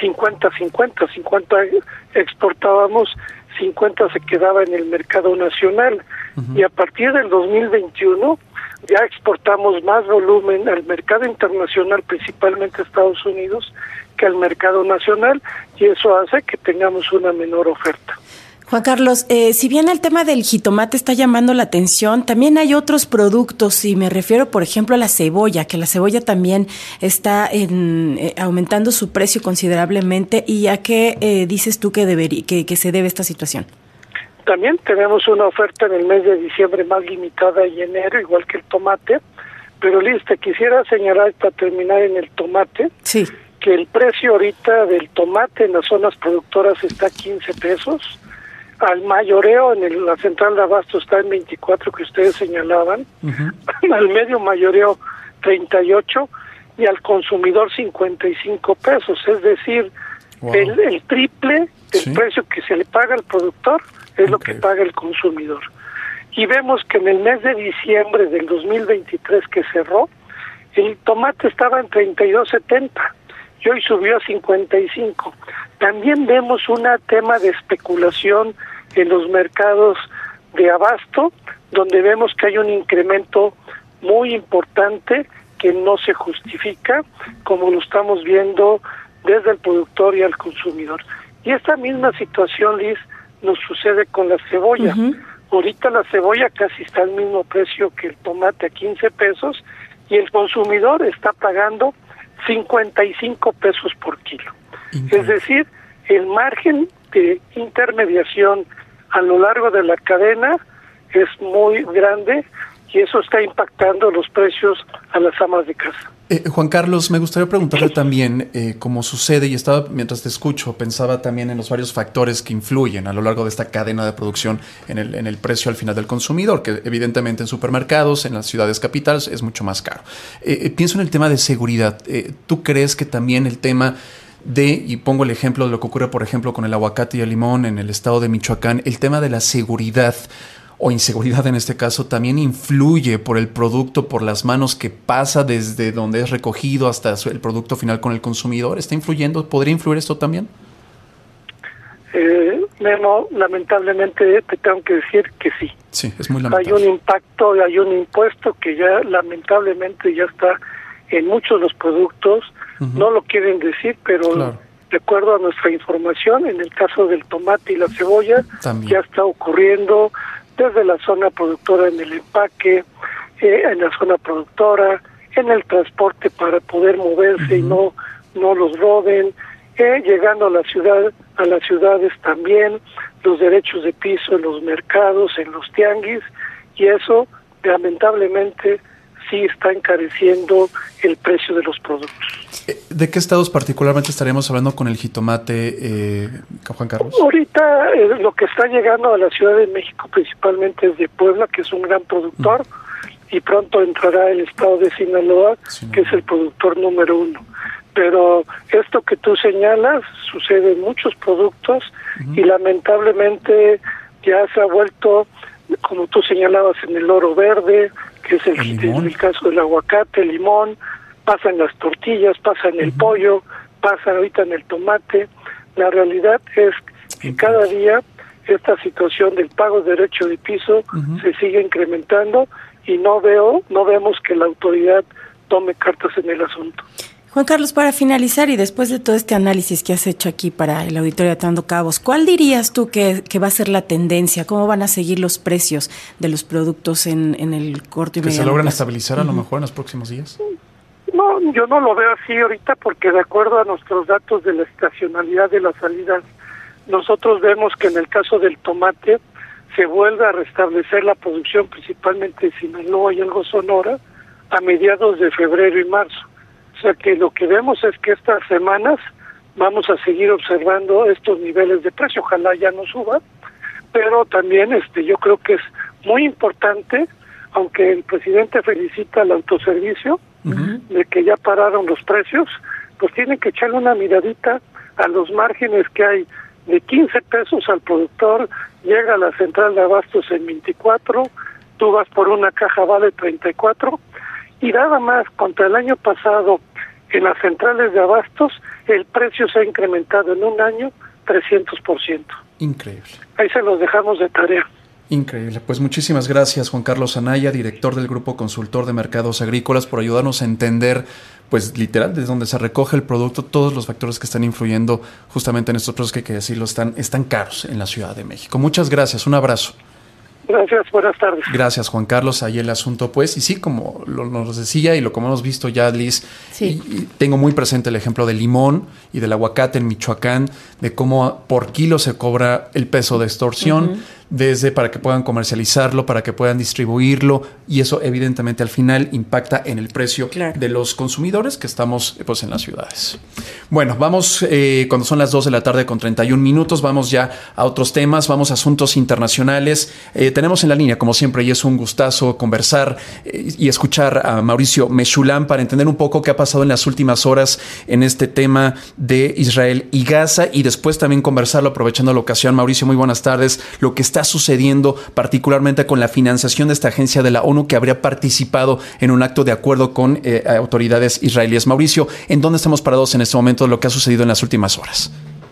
50-50, 50 exportábamos, 50 se quedaba en el mercado nacional. Y a partir del 2021 ya exportamos más volumen al mercado internacional, principalmente a Estados Unidos, que al mercado nacional, y eso hace que tengamos una menor oferta. Juan Carlos, si bien el tema del jitomate está llamando la atención, también hay otros productos, y me refiero, por ejemplo, a la cebolla, que la cebolla también está aumentando su precio considerablemente. ¿Y a qué dices tú que se debe esta situación? También tenemos una oferta en el mes de diciembre más limitada y enero, igual que el tomate. Pero Liz, te quisiera señalar para terminar en el tomate, sí, que el precio ahorita del tomate en las zonas productoras está a 15 pesos. Al mayoreo en la central de abasto está en 24, que ustedes señalaban. Al medio mayoreo 38 y al consumidor 55 pesos. Es decir, el triple del precio que se le paga al productor es lo que paga el consumidor. Y vemos que en el mes de diciembre del 2023 que cerró, el tomate estaba en 32.70 y hoy subió a 55. También vemos un tema de especulación en los mercados de abasto, donde vemos que hay un incremento muy importante que no se justifica, como lo estamos viendo desde el productor y al consumidor. Y esta misma situación, Liz, nos sucede con la cebolla. Ahorita la cebolla casi está al mismo precio que el tomate, a 15 pesos, y el consumidor está pagando 55 pesos por kilo. Es decir, el margen de intermediación a lo largo de la cadena es muy grande y eso está impactando los precios a las amas de casa. Juan Carlos, me gustaría preguntarle también cómo sucede, y estaba, mientras te escucho, pensaba también en los varios factores que influyen a lo largo de esta cadena de producción en el precio al final del consumidor, que evidentemente en supermercados, en las ciudades capitales, es mucho más caro. Pienso en el tema de seguridad. ¿Tú crees que también el tema y pongo el ejemplo de lo que ocurre, por ejemplo, con el aguacate y el limón en el estado de Michoacán, el tema de la seguridad o inseguridad en este caso también influye por el producto, por las manos que pasa desde donde es recogido hasta el producto final con el consumidor? ¿Está influyendo? ¿Podría influir esto también? Memo, lamentablemente te tengo que decir que sí. Sí, es muy lamentable. Hay un impacto, hay un impuesto que ya lamentablemente ya está en muchos de los productos. No lo quieren decir, pero de acuerdo a nuestra información, en el caso del tomate y la cebolla, ya está ocurriendo desde la zona productora en el empaque, en la zona productora, en el transporte para poder moverse y no los roben, llegando a las ciudades también, los derechos de piso en los mercados, en los tianguis, y eso lamentablemente sí está encareciendo el precio de los productos. ¿De qué estados particularmente estaríamos hablando con el jitomate, Juan Carlos? Ahorita lo que está llegando a la Ciudad de México principalmente es de Puebla, que es un gran productor, y pronto entrará el estado de Sinaloa, que es el productor número 1. Pero esto que tú señalas sucede en muchos productos y lamentablemente ya se ha vuelto, como tú señalabas, en el oro verde, que es el caso del aguacate, el limón, pasa en las tortillas, pasa en el pollo, pasa ahorita en el tomate. La realidad es que cada día esta situación del pago de derecho de piso se sigue incrementando y no vemos que la autoridad tome cartas en el asunto. Juan Carlos, para finalizar y después de todo este análisis que has hecho aquí para el auditorio de Atando Cabos, ¿cuál dirías tú que va a ser la tendencia? ¿Cómo van a seguir los precios de los productos en el corto y mediano plazo? ¿Que se logran estabilizar a lo mejor en los próximos días? No, yo no lo veo así ahorita porque de acuerdo a nuestros datos de la estacionalidad de las salidas, nosotros vemos que en el caso del tomate se vuelve a restablecer la producción principalmente de Sinaloa y algo Sonora a mediados de febrero y marzo. O sea que lo que vemos es que estas semanas vamos a seguir observando estos niveles de precio, ojalá ya no suba, pero también yo creo que es muy importante aunque el presidente felicita al autoservicio de que ya pararon los precios, pues tienen que echarle una miradita a los márgenes que hay de 15 pesos al productor, llega a la central de abastos en 24, tú vas por una caja vale 34, y nada más contra el año pasado en las centrales de abastos el precio se ha incrementado en un año 300%. Increíble. Ahí se los dejamos de tarea. Increíble. Pues muchísimas gracias, Juan Carlos Anaya, director del Grupo Consultor de Mercados Agrícolas, por ayudarnos a entender, pues literal, desde donde se recoge el producto, todos los factores que están influyendo justamente en estos precios que hay que decirlo, están caros en la Ciudad de México. Muchas gracias, un abrazo. Gracias, buenas tardes. Gracias, Juan Carlos. Ahí el asunto, pues, y sí, como nos decía y como hemos visto ya, Liz, y tengo muy presente el ejemplo del limón y del aguacate en Michoacán, de cómo por kilo se cobra el peso de extorsión, desde para que puedan comercializarlo, para que puedan distribuirlo, y eso evidentemente al final impacta en el precio de los consumidores que estamos pues en las ciudades. Bueno, vamos, cuando son las 2 de la tarde con 31 minutos, vamos ya a otros temas, vamos a asuntos internacionales. Tenemos en la línea, como siempre, y es un gustazo conversar y escuchar a Mauricio Meshulam para entender un poco qué ha pasado en las últimas horas en este tema de Israel y Gaza, y después también conversarlo, aprovechando la ocasión. Mauricio, muy buenas tardes. Lo que está sucediendo particularmente con la financiación de esta agencia de la ONU que habría participado en un acto de acuerdo con autoridades israelíes. Mauricio, ¿en dónde estamos parados en este momento de lo que ha sucedido en las últimas horas?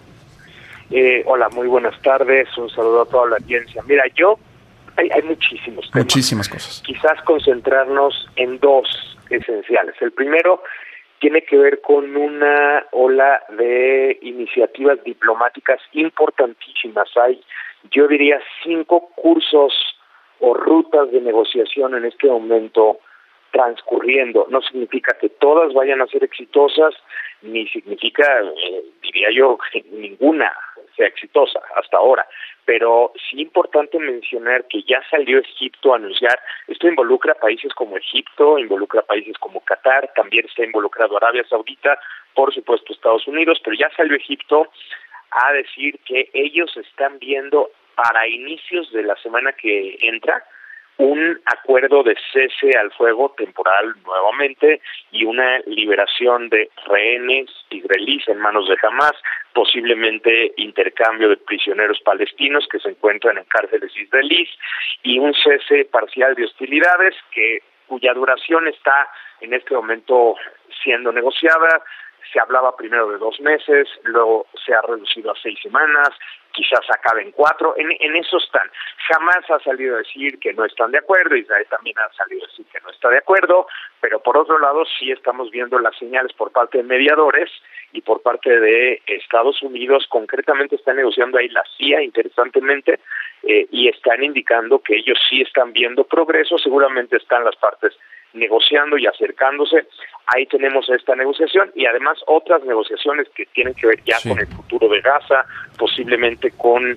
Hola, muy buenas tardes. Un saludo a toda la audiencia. Mira, hay muchísimos temas. Muchísimas cosas. Quizás concentrarnos en dos esenciales. El primero tiene que ver con una ola de iniciativas diplomáticas importantísimas. Hay, yo diría, 5 cursos o rutas de negociación en este momento transcurriendo. No significa que todas vayan a ser exitosas, ni significa, diría yo, que ninguna sea exitosa hasta ahora. Pero sí importante mencionar que ya salió Egipto a anunciar, esto involucra países como Egipto, involucra países como Qatar, también está involucrado Arabia Saudita, por supuesto Estados Unidos, pero ya salió Egipto a decir que ellos están viendo para inicios de la semana que entra un acuerdo de cese al fuego temporal nuevamente y una liberación de rehenes israelíes en manos de Hamas, posiblemente intercambio de prisioneros palestinos que se encuentran en cárceles israelíes y un cese parcial de hostilidades cuya duración está en este momento siendo negociada. Se hablaba primero de 2 meses, luego se ha reducido a 6 semanas, quizás acabe en 4, en eso están. Jamás ha salido a decir que no están de acuerdo, Israel también ha salido a decir que no está de acuerdo, pero por otro lado sí estamos viendo las señales por parte de mediadores y por parte de Estados Unidos. Concretamente está negociando ahí la CIA, interesantemente, y están indicando que ellos sí están viendo progreso. Seguramente están las partes negociando y acercándose. Ahí tenemos esta negociación y además otras negociaciones que tienen que ver ya con el futuro de Gaza, posiblemente con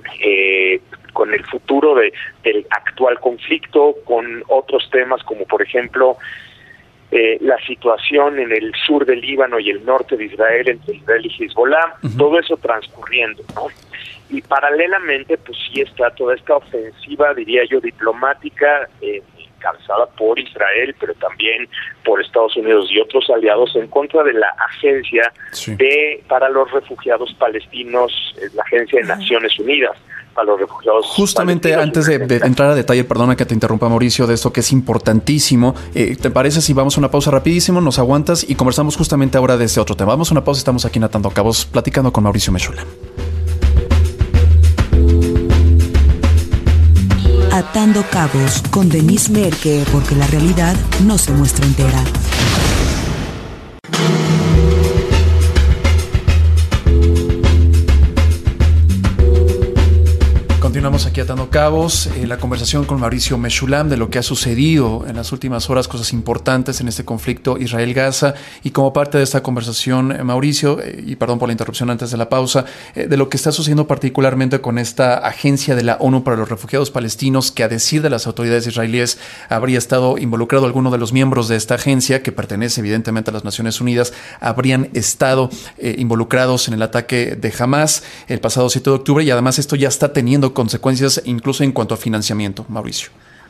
el futuro del actual conflicto, con otros temas como por ejemplo la situación en el sur del Líbano y el norte de Israel, entre Israel y Hezbollah, todo eso transcurriendo, ¿no? Y paralelamente pues sí está toda esta ofensiva, diría yo, diplomática, encabezada por Israel, pero también por Estados Unidos y otros aliados en contra de la agencia para los refugiados palestinos, la Agencia de Naciones Unidas para los refugiados. Justamente antes de entrar a detalle, perdona que te interrumpa, Mauricio, de esto que es importantísimo, ¿te parece si vamos a una pausa rapidísimo, nos aguantas y conversamos justamente ahora de este otro tema? Vamos a una pausa, estamos aquí en Atando Cabos platicando con Mauricio Meshulam. Atando Cabos con Denise Merker, porque la realidad no se muestra entera. Continuamos aquí atando cabos, la conversación con Mauricio Meshulam de lo que ha sucedido en las últimas horas, cosas importantes en este conflicto Israel-Gaza, y como parte de esta conversación, Mauricio, y perdón por la interrupción antes de la pausa, de lo que está sucediendo particularmente con esta agencia de la ONU para los refugiados palestinos, que a decir de las autoridades israelíes habría estado involucrado alguno de los miembros de esta agencia, que pertenece evidentemente a las Naciones Unidas, habrían estado involucrados en el ataque de Hamas el pasado 7 de octubre, y además esto ya está teniendo consecuencias incluso en cuanto a financiamiento, Mauricio.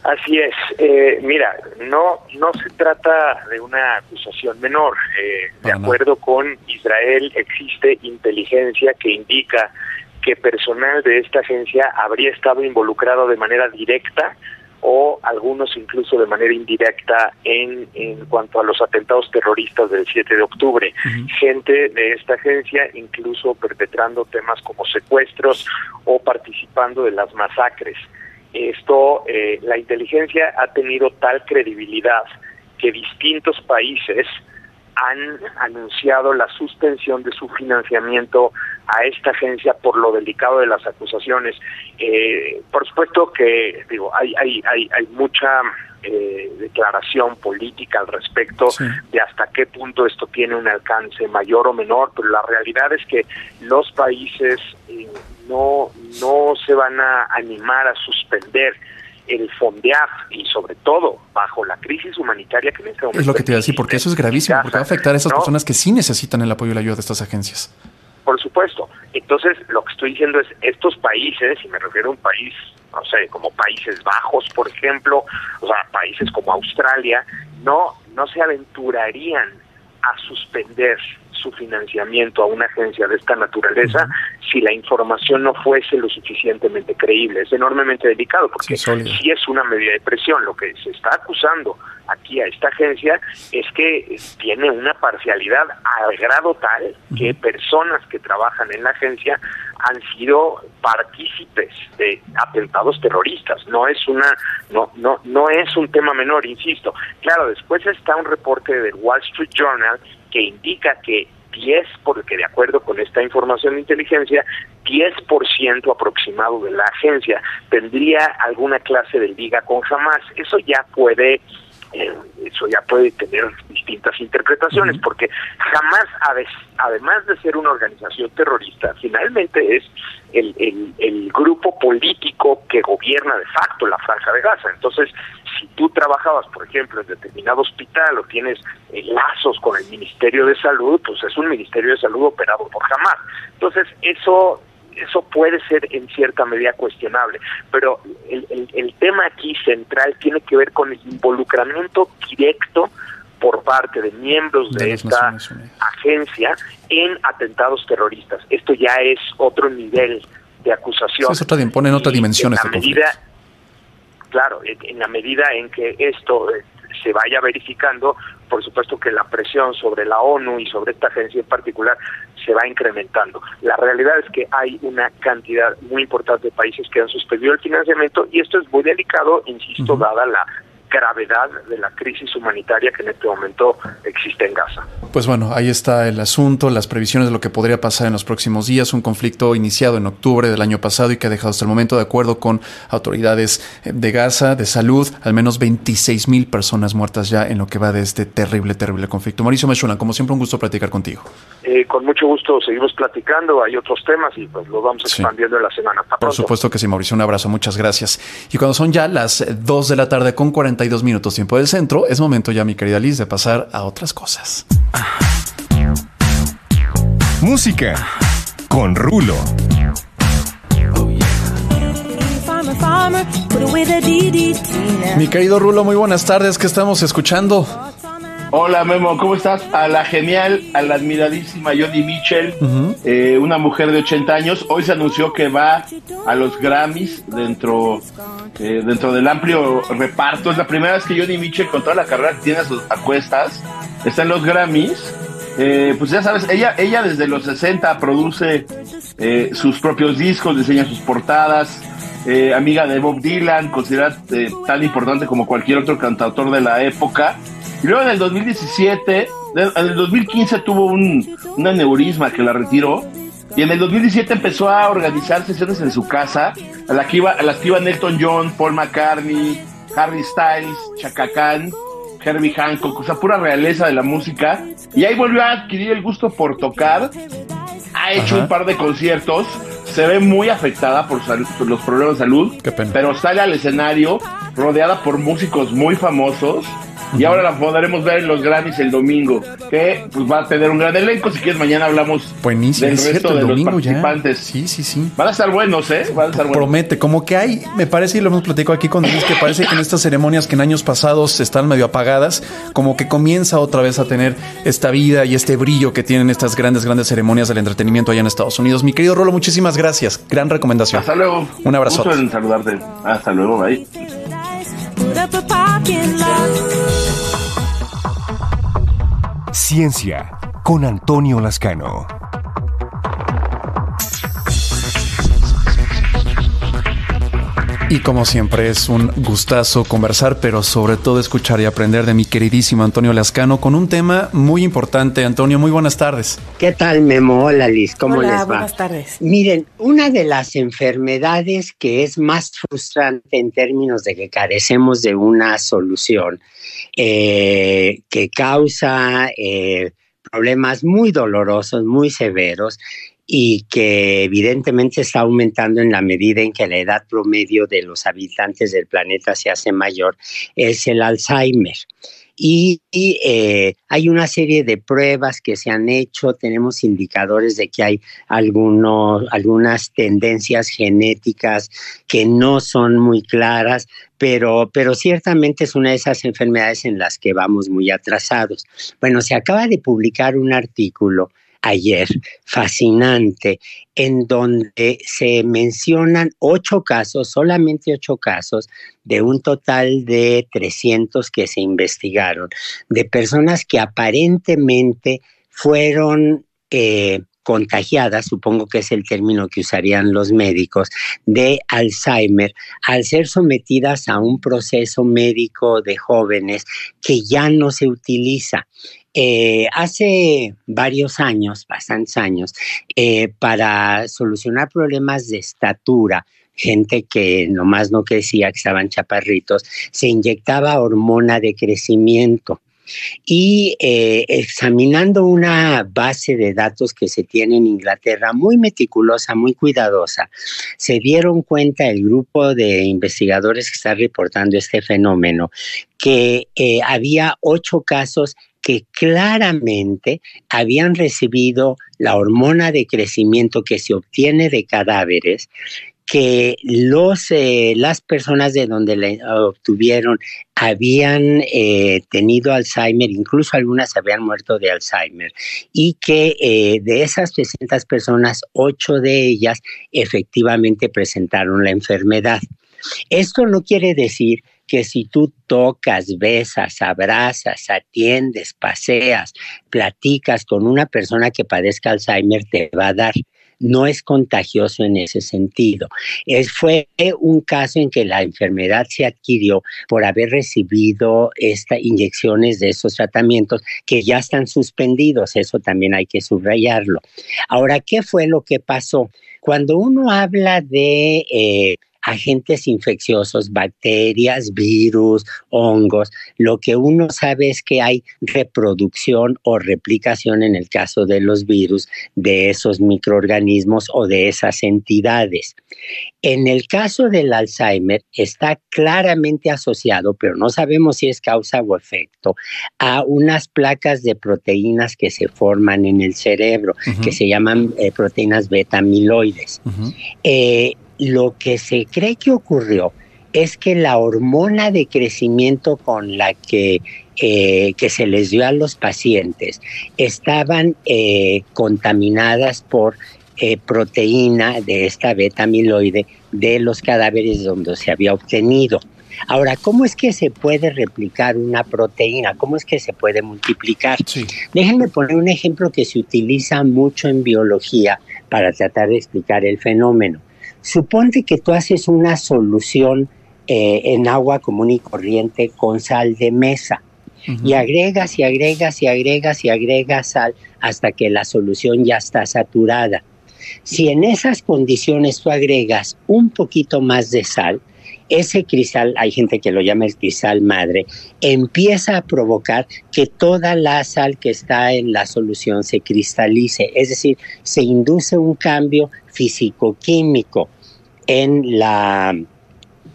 Así es. Mira, no se trata de una acusación menor. De acuerdo con Israel, existe inteligencia que indica que personal de esta agencia habría estado involucrado de manera directa o algunos incluso de manera indirecta en cuanto a los atentados terroristas del 7 de octubre. Gente de esta agencia incluso perpetrando temas como secuestros o participando de las masacres. Esto, la inteligencia ha tenido tal credibilidad que distintos países han anunciado la suspensión de su financiamiento a esta agencia por lo delicado de las acusaciones. Por supuesto que hay mucha declaración política al respecto de hasta qué punto esto tiene un alcance mayor o menor, pero la realidad es que los países no se van a animar a suspender el FONDEAF y sobre todo bajo la crisis humanitaria que en este momento... Es lo que te iba a decir, porque eso es gravísimo, porque va a afectar a esas personas que sí necesitan el apoyo y la ayuda de estas agencias. Por supuesto. Entonces, lo que estoy diciendo es, estos países, y me refiero a un país, no sé, como Países Bajos, por ejemplo, o sea, países como Australia, no se aventurarían a suspender su financiamiento a una agencia de esta naturaleza si la información no fuese lo suficientemente creíble. Es enormemente delicado porque sí es una medida de presión. Lo que se está acusando aquí a esta agencia es que tiene una parcialidad al grado tal que personas que trabajan en la agencia han sido partícipes de atentados terroristas. No es un tema menor, insisto. Claro, después está un reporte del Wall Street Journal que indica que porque de acuerdo con esta información de inteligencia, 10% aproximado de la agencia tendría alguna clase de liga con Hamás. Eso ya puede tener distintas interpretaciones, porque Hamás, además de ser una organización terrorista, finalmente es el grupo político que gobierna de facto la Franja de Gaza. Entonces, si tú trabajabas, por ejemplo, en determinado hospital o tienes lazos con el Ministerio de Salud, pues es un Ministerio de Salud operado por Hamás. Entonces, eso puede ser en cierta medida cuestionable, pero el tema aquí central tiene que ver con el involucramiento directo por parte de miembros de esta agencia en atentados terroristas. Esto ya es otro nivel de acusación. Pone en otra dimensión este conflicto. Claro, en la medida en que esto se vaya verificando, por supuesto que la presión sobre la ONU y sobre esta agencia en particular se va incrementando. La realidad es que hay una cantidad muy importante de países que han suspendido el financiamiento y esto es muy delicado, insisto, dada la gravedad de la crisis humanitaria que en este momento existe en Gaza. Pues bueno, ahí está el asunto, las previsiones de lo que podría pasar en los próximos días, un conflicto iniciado en octubre del año pasado y que ha dejado hasta el momento, de acuerdo con autoridades de Gaza, de salud, al menos 26,000 personas muertas ya en lo que va de este terrible conflicto. Mauricio Mechulam, como siempre, un gusto platicar contigo. Con mucho gusto seguimos platicando, hay otros temas y pues lo vamos expandiendo en la semana. Hasta pronto. Por supuesto que sí, Mauricio, un abrazo, muchas gracias. Y cuando son ya las 2 de la tarde con 42 minutos tiempo del centro, es momento ya, mi querida Liz, de pasar a otras cosas. Música con Rulo. Mi querido Rulo, muy buenas tardes, ¿qué estamos escuchando? Hola Memo, ¿cómo estás? A la genial, a la admiradísima Joni Mitchell, una mujer de 80 años. Hoy se anunció que va a los Grammys dentro del amplio reparto. Es la primera vez que Joni Mitchell, con toda la carrera que tiene a sus acuestas, está en los Grammys. Pues ya sabes, ella desde los 60 produce sus propios discos, diseña sus portadas, amiga de Bob Dylan, considerada tan importante como cualquier otro cantautor de la época. Y luego en el 2015 tuvo un aneurisma que la retiró. Y en el 2017 empezó a organizar sesiones en su casa, a las que iban Elton John, Paul McCartney, Harry Styles, Chaka Khan, Herbie Hancock, o sea, pura realeza de la música. Y ahí volvió a adquirir el gusto por tocar. Ha hecho un par de conciertos. Se ve muy afectada por los problemas de salud. Pero sale al escenario rodeada por músicos muy famosos. y ahora la podremos ver en los Grammys el domingo, que pues va a tener un gran elenco. Si quieres, mañana hablamos buenísimo, del resto de los participantes. Sí. Van a estar buenos, van a estar buenos. Promete, como que hay, me parece, y lo hemos platicado aquí con Denise, que parece que en estas ceremonias que en años pasados están medio apagadas, como que comienza otra vez a tener esta vida y este brillo que tienen estas grandes ceremonias del entretenimiento allá en Estados Unidos. Mi querido Rulo, muchísimas gracias. Gran recomendación. Hasta luego. Un abrazo. Gusto en saludarte. Hasta luego, bye. Ciencia con Antonio Lascano. Y como siempre es un gustazo conversar, pero sobre todo escuchar y aprender de mi queridísimo Antonio Lascano con un tema muy importante. Antonio, muy buenas tardes. ¿Qué tal, Memo? Hola, Liz, ¿cómo les va? Buenas tardes. Miren, una de las enfermedades que es más frustrante en términos de que carecemos de una solución, que causa problemas muy dolorosos, muy severos, y que evidentemente está aumentando en la medida en que la edad promedio de los habitantes del planeta se hace mayor, es el Alzheimer. Y hay una serie de pruebas que se han hecho, tenemos indicadores de que hay algunas tendencias genéticas que no son muy claras, pero ciertamente es una de esas enfermedades en las que vamos muy atrasados. Bueno, se acaba de publicar un artículo ayer, fascinante, en donde se mencionan 8 casos, solamente 8 casos, de un total de 300 que se investigaron, de personas que aparentemente fueron contagiadas, supongo que es el término que usarían los médicos, de Alzheimer, al ser sometidas a un proceso médico de jóvenes que ya no se utiliza. Hace varios años, bastantes años, para solucionar problemas de estatura, gente que nomás no crecía, que estaban chaparritos, se inyectaba hormona de crecimiento. Y examinando una base de datos que se tiene en Inglaterra, muy meticulosa, muy cuidadosa, se dieron cuenta el grupo de investigadores que está reportando este fenómeno, que había 8 casos que claramente habían recibido la hormona de crecimiento que se obtiene de cadáveres, que las personas de donde la obtuvieron habían tenido Alzheimer, incluso algunas habían muerto de Alzheimer, y que de esas 300 personas, 8 de ellas efectivamente presentaron la enfermedad. Esto no quiere decir que si tú tocas, besas, abrazas, atiendes, paseas, platicas con una persona que padezca Alzheimer, te va a dar. No es contagioso en ese sentido. Fue un caso en que la enfermedad se adquirió por haber recibido inyecciones de esos tratamientos que ya están suspendidos. Eso también hay que subrayarlo. Ahora, ¿qué fue lo que pasó? Cuando uno habla de agentes infecciosos, bacterias, virus, hongos, lo que uno sabe es que hay reproducción o replicación en el caso de los virus de esos microorganismos o de esas entidades. En el caso del Alzheimer está claramente asociado, pero no sabemos si es causa o efecto, a unas placas de proteínas que se forman en el cerebro, que se llaman proteínas beta-amiloides. Lo que se cree que ocurrió es que la hormona de crecimiento con la que se les dio a los pacientes estaban contaminadas por proteína de esta beta-amiloide de los cadáveres donde se había obtenido. Ahora, ¿cómo es que se puede replicar una proteína? ¿Cómo es que se puede multiplicar? Sí. Déjenme poner un ejemplo que se utiliza mucho en biología para tratar de explicar el fenómeno. Suponte que tú haces una solución en agua común y corriente con sal de mesa. Y agregas y agregas y agregas y agregas sal hasta que la solución ya está saturada. Si en esas condiciones tú agregas un poquito más de sal, ese cristal, hay gente que lo llama el cristal madre, empieza a provocar que toda la sal que está en la solución se cristalice, es decir, se induce un cambio físico-químico en la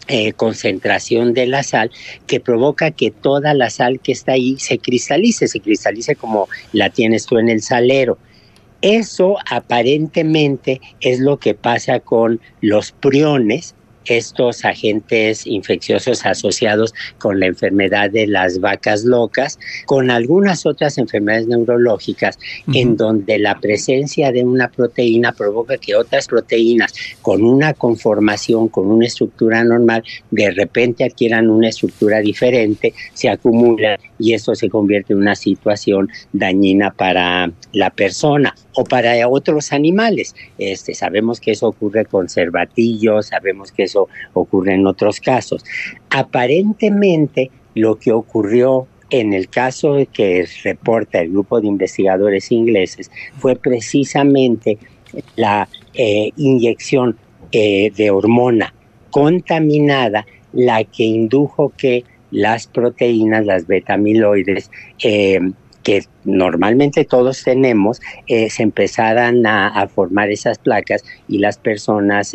concentración de la sal que provoca que toda la sal que está ahí se cristalice como la tienes tú en el salero. Eso aparentemente es lo que pasa con los priones, estos agentes infecciosos asociados con la enfermedad de las vacas locas, con algunas otras enfermedades neurológicas, en donde la presencia de una proteína provoca que otras proteínas con una conformación, con una estructura normal, de repente adquieran una estructura diferente, se acumulan y eso se convierte en una situación dañina para la persona o para otros animales. Sabemos que eso ocurre con cervatillos, sabemos que eso ocurre en otros casos. Aparentemente, lo que ocurrió en el caso que reporta el grupo de investigadores ingleses fue precisamente la inyección de hormona contaminada la que indujo que las proteínas, las beta-amiloides, que normalmente todos tenemos, se empezaran a formar esas placas y las personas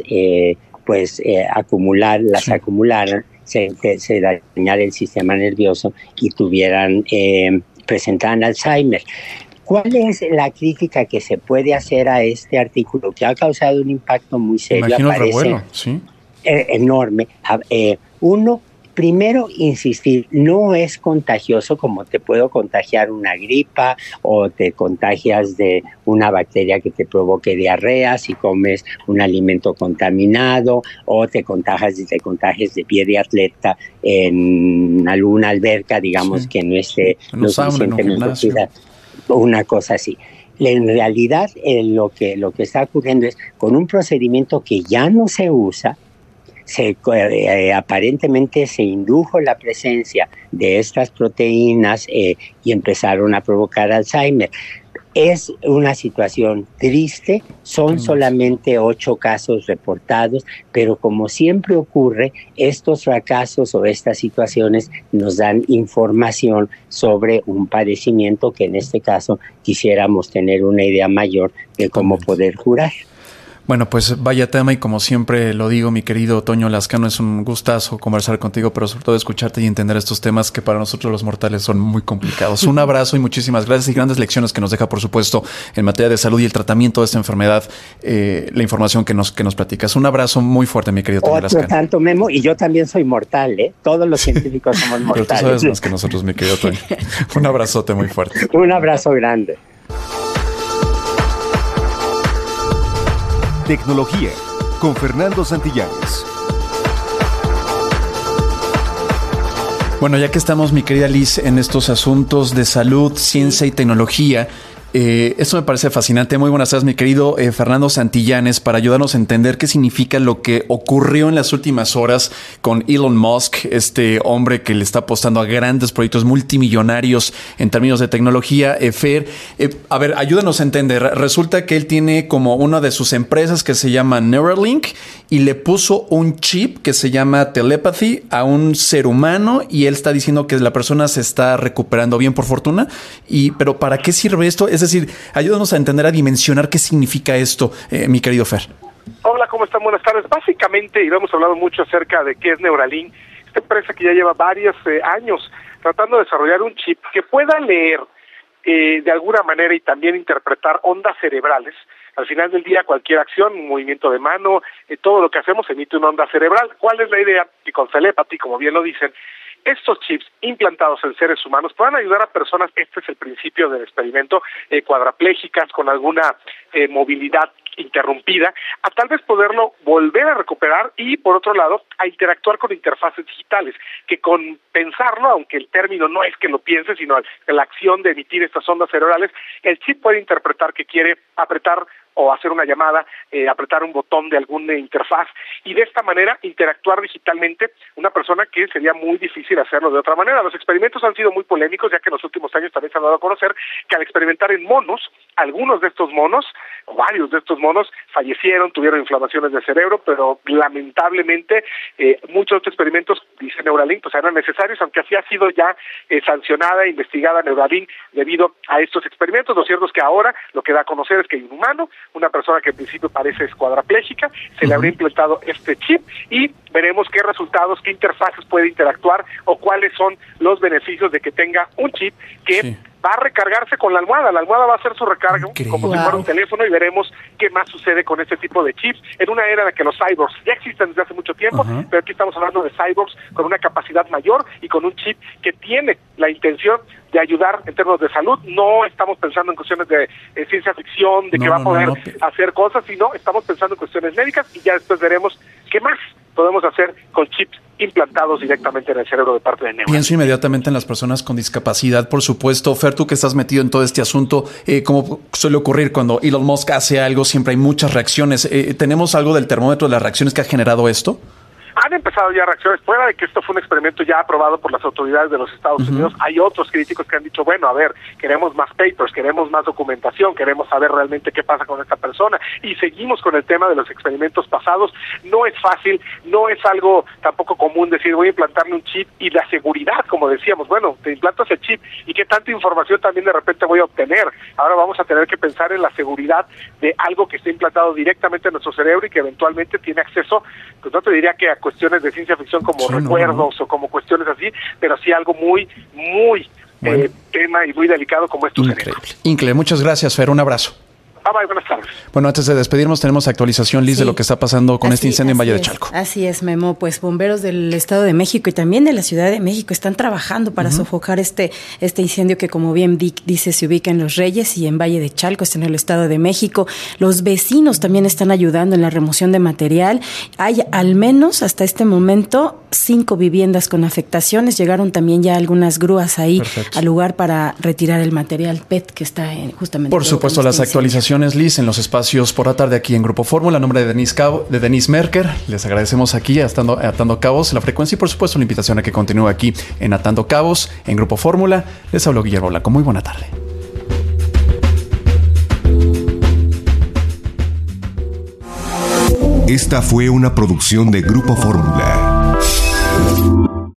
acumularan, se dañara el sistema nervioso y presentaran Alzheimer. ¿Cuál es la crítica que se puede hacer a este artículo que ha causado un impacto muy serio? Imagino el revuelo, sí. Enorme. Primero, insistir, no es contagioso como te puedo contagiar una gripa o te contagias de una bacteria que te provoque diarrea si comes un alimento contaminado o te contagias de pie de atleta en alguna alberca, digamos, que no esté lo suficientemente cuidada, una cosa así. En realidad, lo que está ocurriendo es con un procedimiento que ya no se usa, aparentemente se indujo la presencia de estas proteínas y empezaron a provocar Alzheimer. Es una situación triste, son solamente 8 casos reportados, pero como siempre ocurre, estos fracasos o estas situaciones nos dan información sobre un padecimiento que en este caso quisiéramos tener una idea mayor de cómo poder curar. Bueno, pues vaya tema y como siempre lo digo, mi querido Toño Lascano, es un gustazo conversar contigo, pero sobre todo escucharte y entender estos temas que para nosotros los mortales son muy complicados. Un abrazo y muchísimas gracias y grandes lecciones que nos deja, por supuesto, en materia de salud y el tratamiento de esta enfermedad, la información que nos platicas. Un abrazo muy fuerte, mi querido Toño Lascano. Otro tanto, Memo, y yo también soy mortal, ¿eh? Todos los científicos somos mortales. Pero tú sabes más que nosotros, mi querido Toño. Un abrazote muy fuerte. Un abrazo grande. Tecnología con Fernando Santillanes. Bueno, ya que estamos, mi querida Liz, en estos asuntos de salud, ciencia y tecnología, esto me parece fascinante. Muy buenas tardes, mi querido Fernando Santillanes, para ayudarnos a entender qué significa lo que ocurrió en las últimas horas con Elon Musk, este hombre que le está apostando a grandes proyectos multimillonarios en términos de tecnología. Fer, a ver, ayúdanos a entender. Resulta que él tiene como una de sus empresas que se llama Neuralink y le puso un chip que se llama Telepathy a un ser humano y él está diciendo que la persona se está recuperando bien, por fortuna. Pero ¿para qué sirve esto? Es decir, ayúdanos a entender, a dimensionar qué significa esto, mi querido Fer. Hola, ¿cómo están? Buenas tardes. Básicamente, y lo hemos hablado mucho acerca de qué es Neuralink, esta empresa que ya lleva varios años tratando de desarrollar un chip que pueda leer de alguna manera y también interpretar ondas cerebrales. Al final del día, cualquier acción, un movimiento de mano, todo lo que hacemos emite una onda cerebral. ¿Cuál es la idea? Que con Telepathy, como bien lo dicen, estos chips implantados en seres humanos puedan ayudar a personas, este es el principio del experimento, cuadraplégicas, con alguna movilidad interrumpida, a tal vez poderlo volver a recuperar y, por otro lado, a interactuar con interfaces digitales, que con pensarlo, aunque el término no es que lo piense, sino la acción de emitir estas ondas cerebrales, el chip puede interpretar que quiere apretar o hacer una llamada, apretar un botón de alguna interfaz y de esta manera interactuar digitalmente una persona que sería muy difícil hacerlo de otra manera. Los experimentos han sido muy polémicos, ya que en los últimos años también se han dado a conocer que al experimentar en monos, algunos de estos monos, o varios de estos monos, fallecieron, tuvieron inflamaciones del cerebro, pero lamentablemente muchos de estos experimentos, dice Neuralink, pues eran necesarios, aunque así ha sido ya sancionada e investigada Neuralink debido a estos experimentos. Lo cierto es que ahora lo que da a conocer es que hay un humano, una persona que en principio parece cuadraplégica, se le habría implantado este chip y veremos qué resultados, qué interfaces puede interactuar o cuáles son los beneficios de que tenga un chip que va a recargarse con la almohada va a hacer su recarga como si fuera un teléfono, y veremos qué más sucede con este tipo de chips en una era en la que los cyborgs ya existen desde hace mucho tiempo, pero aquí estamos hablando de cyborgs con una capacidad mayor y con un chip que tiene la intención de ayudar en términos de salud. No estamos pensando en cuestiones de ciencia ficción, de que va a poder hacer cosas, sino estamos pensando en cuestiones médicas, y ya después veremos qué más podemos hacer con chips implantados directamente en el cerebro de parte de Neuralink. Pienso inmediatamente en las personas con discapacidad, por supuesto. Fer, tú que estás metido en todo este asunto, como suele ocurrir cuando Elon Musk hace algo, siempre hay muchas reacciones. ¿Tenemos algo del termómetro de las reacciones que ha generado esto? Han empezado ya reacciones. Fuera de que esto fue un experimento ya aprobado por las autoridades de los Estados Unidos, hay otros críticos que han dicho, bueno, a ver, queremos más papers, queremos más documentación, queremos saber realmente qué pasa con esta persona, y seguimos con el tema de los experimentos pasados. No es fácil, no es algo tampoco común decir, voy a implantarle un chip, y la seguridad, como decíamos, bueno, te implantas el chip, y qué tanta información también de repente voy a obtener. Ahora vamos a tener que pensar en la seguridad de algo que esté implantado directamente en nuestro cerebro y que eventualmente tiene acceso, pues no te diría que a cuestiones de ciencia ficción como recuerdos o como cuestiones así, pero sí algo muy tema y muy delicado como es tu cerebro. Increíble. Muchas gracias, Fer. Un abrazo. Bye, buenas tardes. Bueno, antes de despedirnos, tenemos actualización, Liz, de lo que está pasando con este incendio en Valle de Chalco. Así es, Memo. Pues bomberos del Estado de México y también de la Ciudad de México están trabajando para sofocar este incendio que, como bien dice, se ubica en Los Reyes y en Valle de Chalco, está en el Estado de México. Los vecinos también están ayudando en la remoción de material. Hay al menos hasta este momento 5 viviendas con afectaciones. Llegaron también ya algunas grúas ahí al lugar para retirar el material PET que está justamente. Por supuesto, las actualizaciones, Liz, en los espacios por la tarde aquí en Grupo Fórmula. A nombre de Denise Merker, les agradecemos aquí Atando Cabos, la frecuencia, y por supuesto la invitación a que continúe aquí en Atando Cabos en Grupo Fórmula. Les habló Guillermo Blanco. Muy buena tarde. Esta fue una producción de Grupo Fórmula.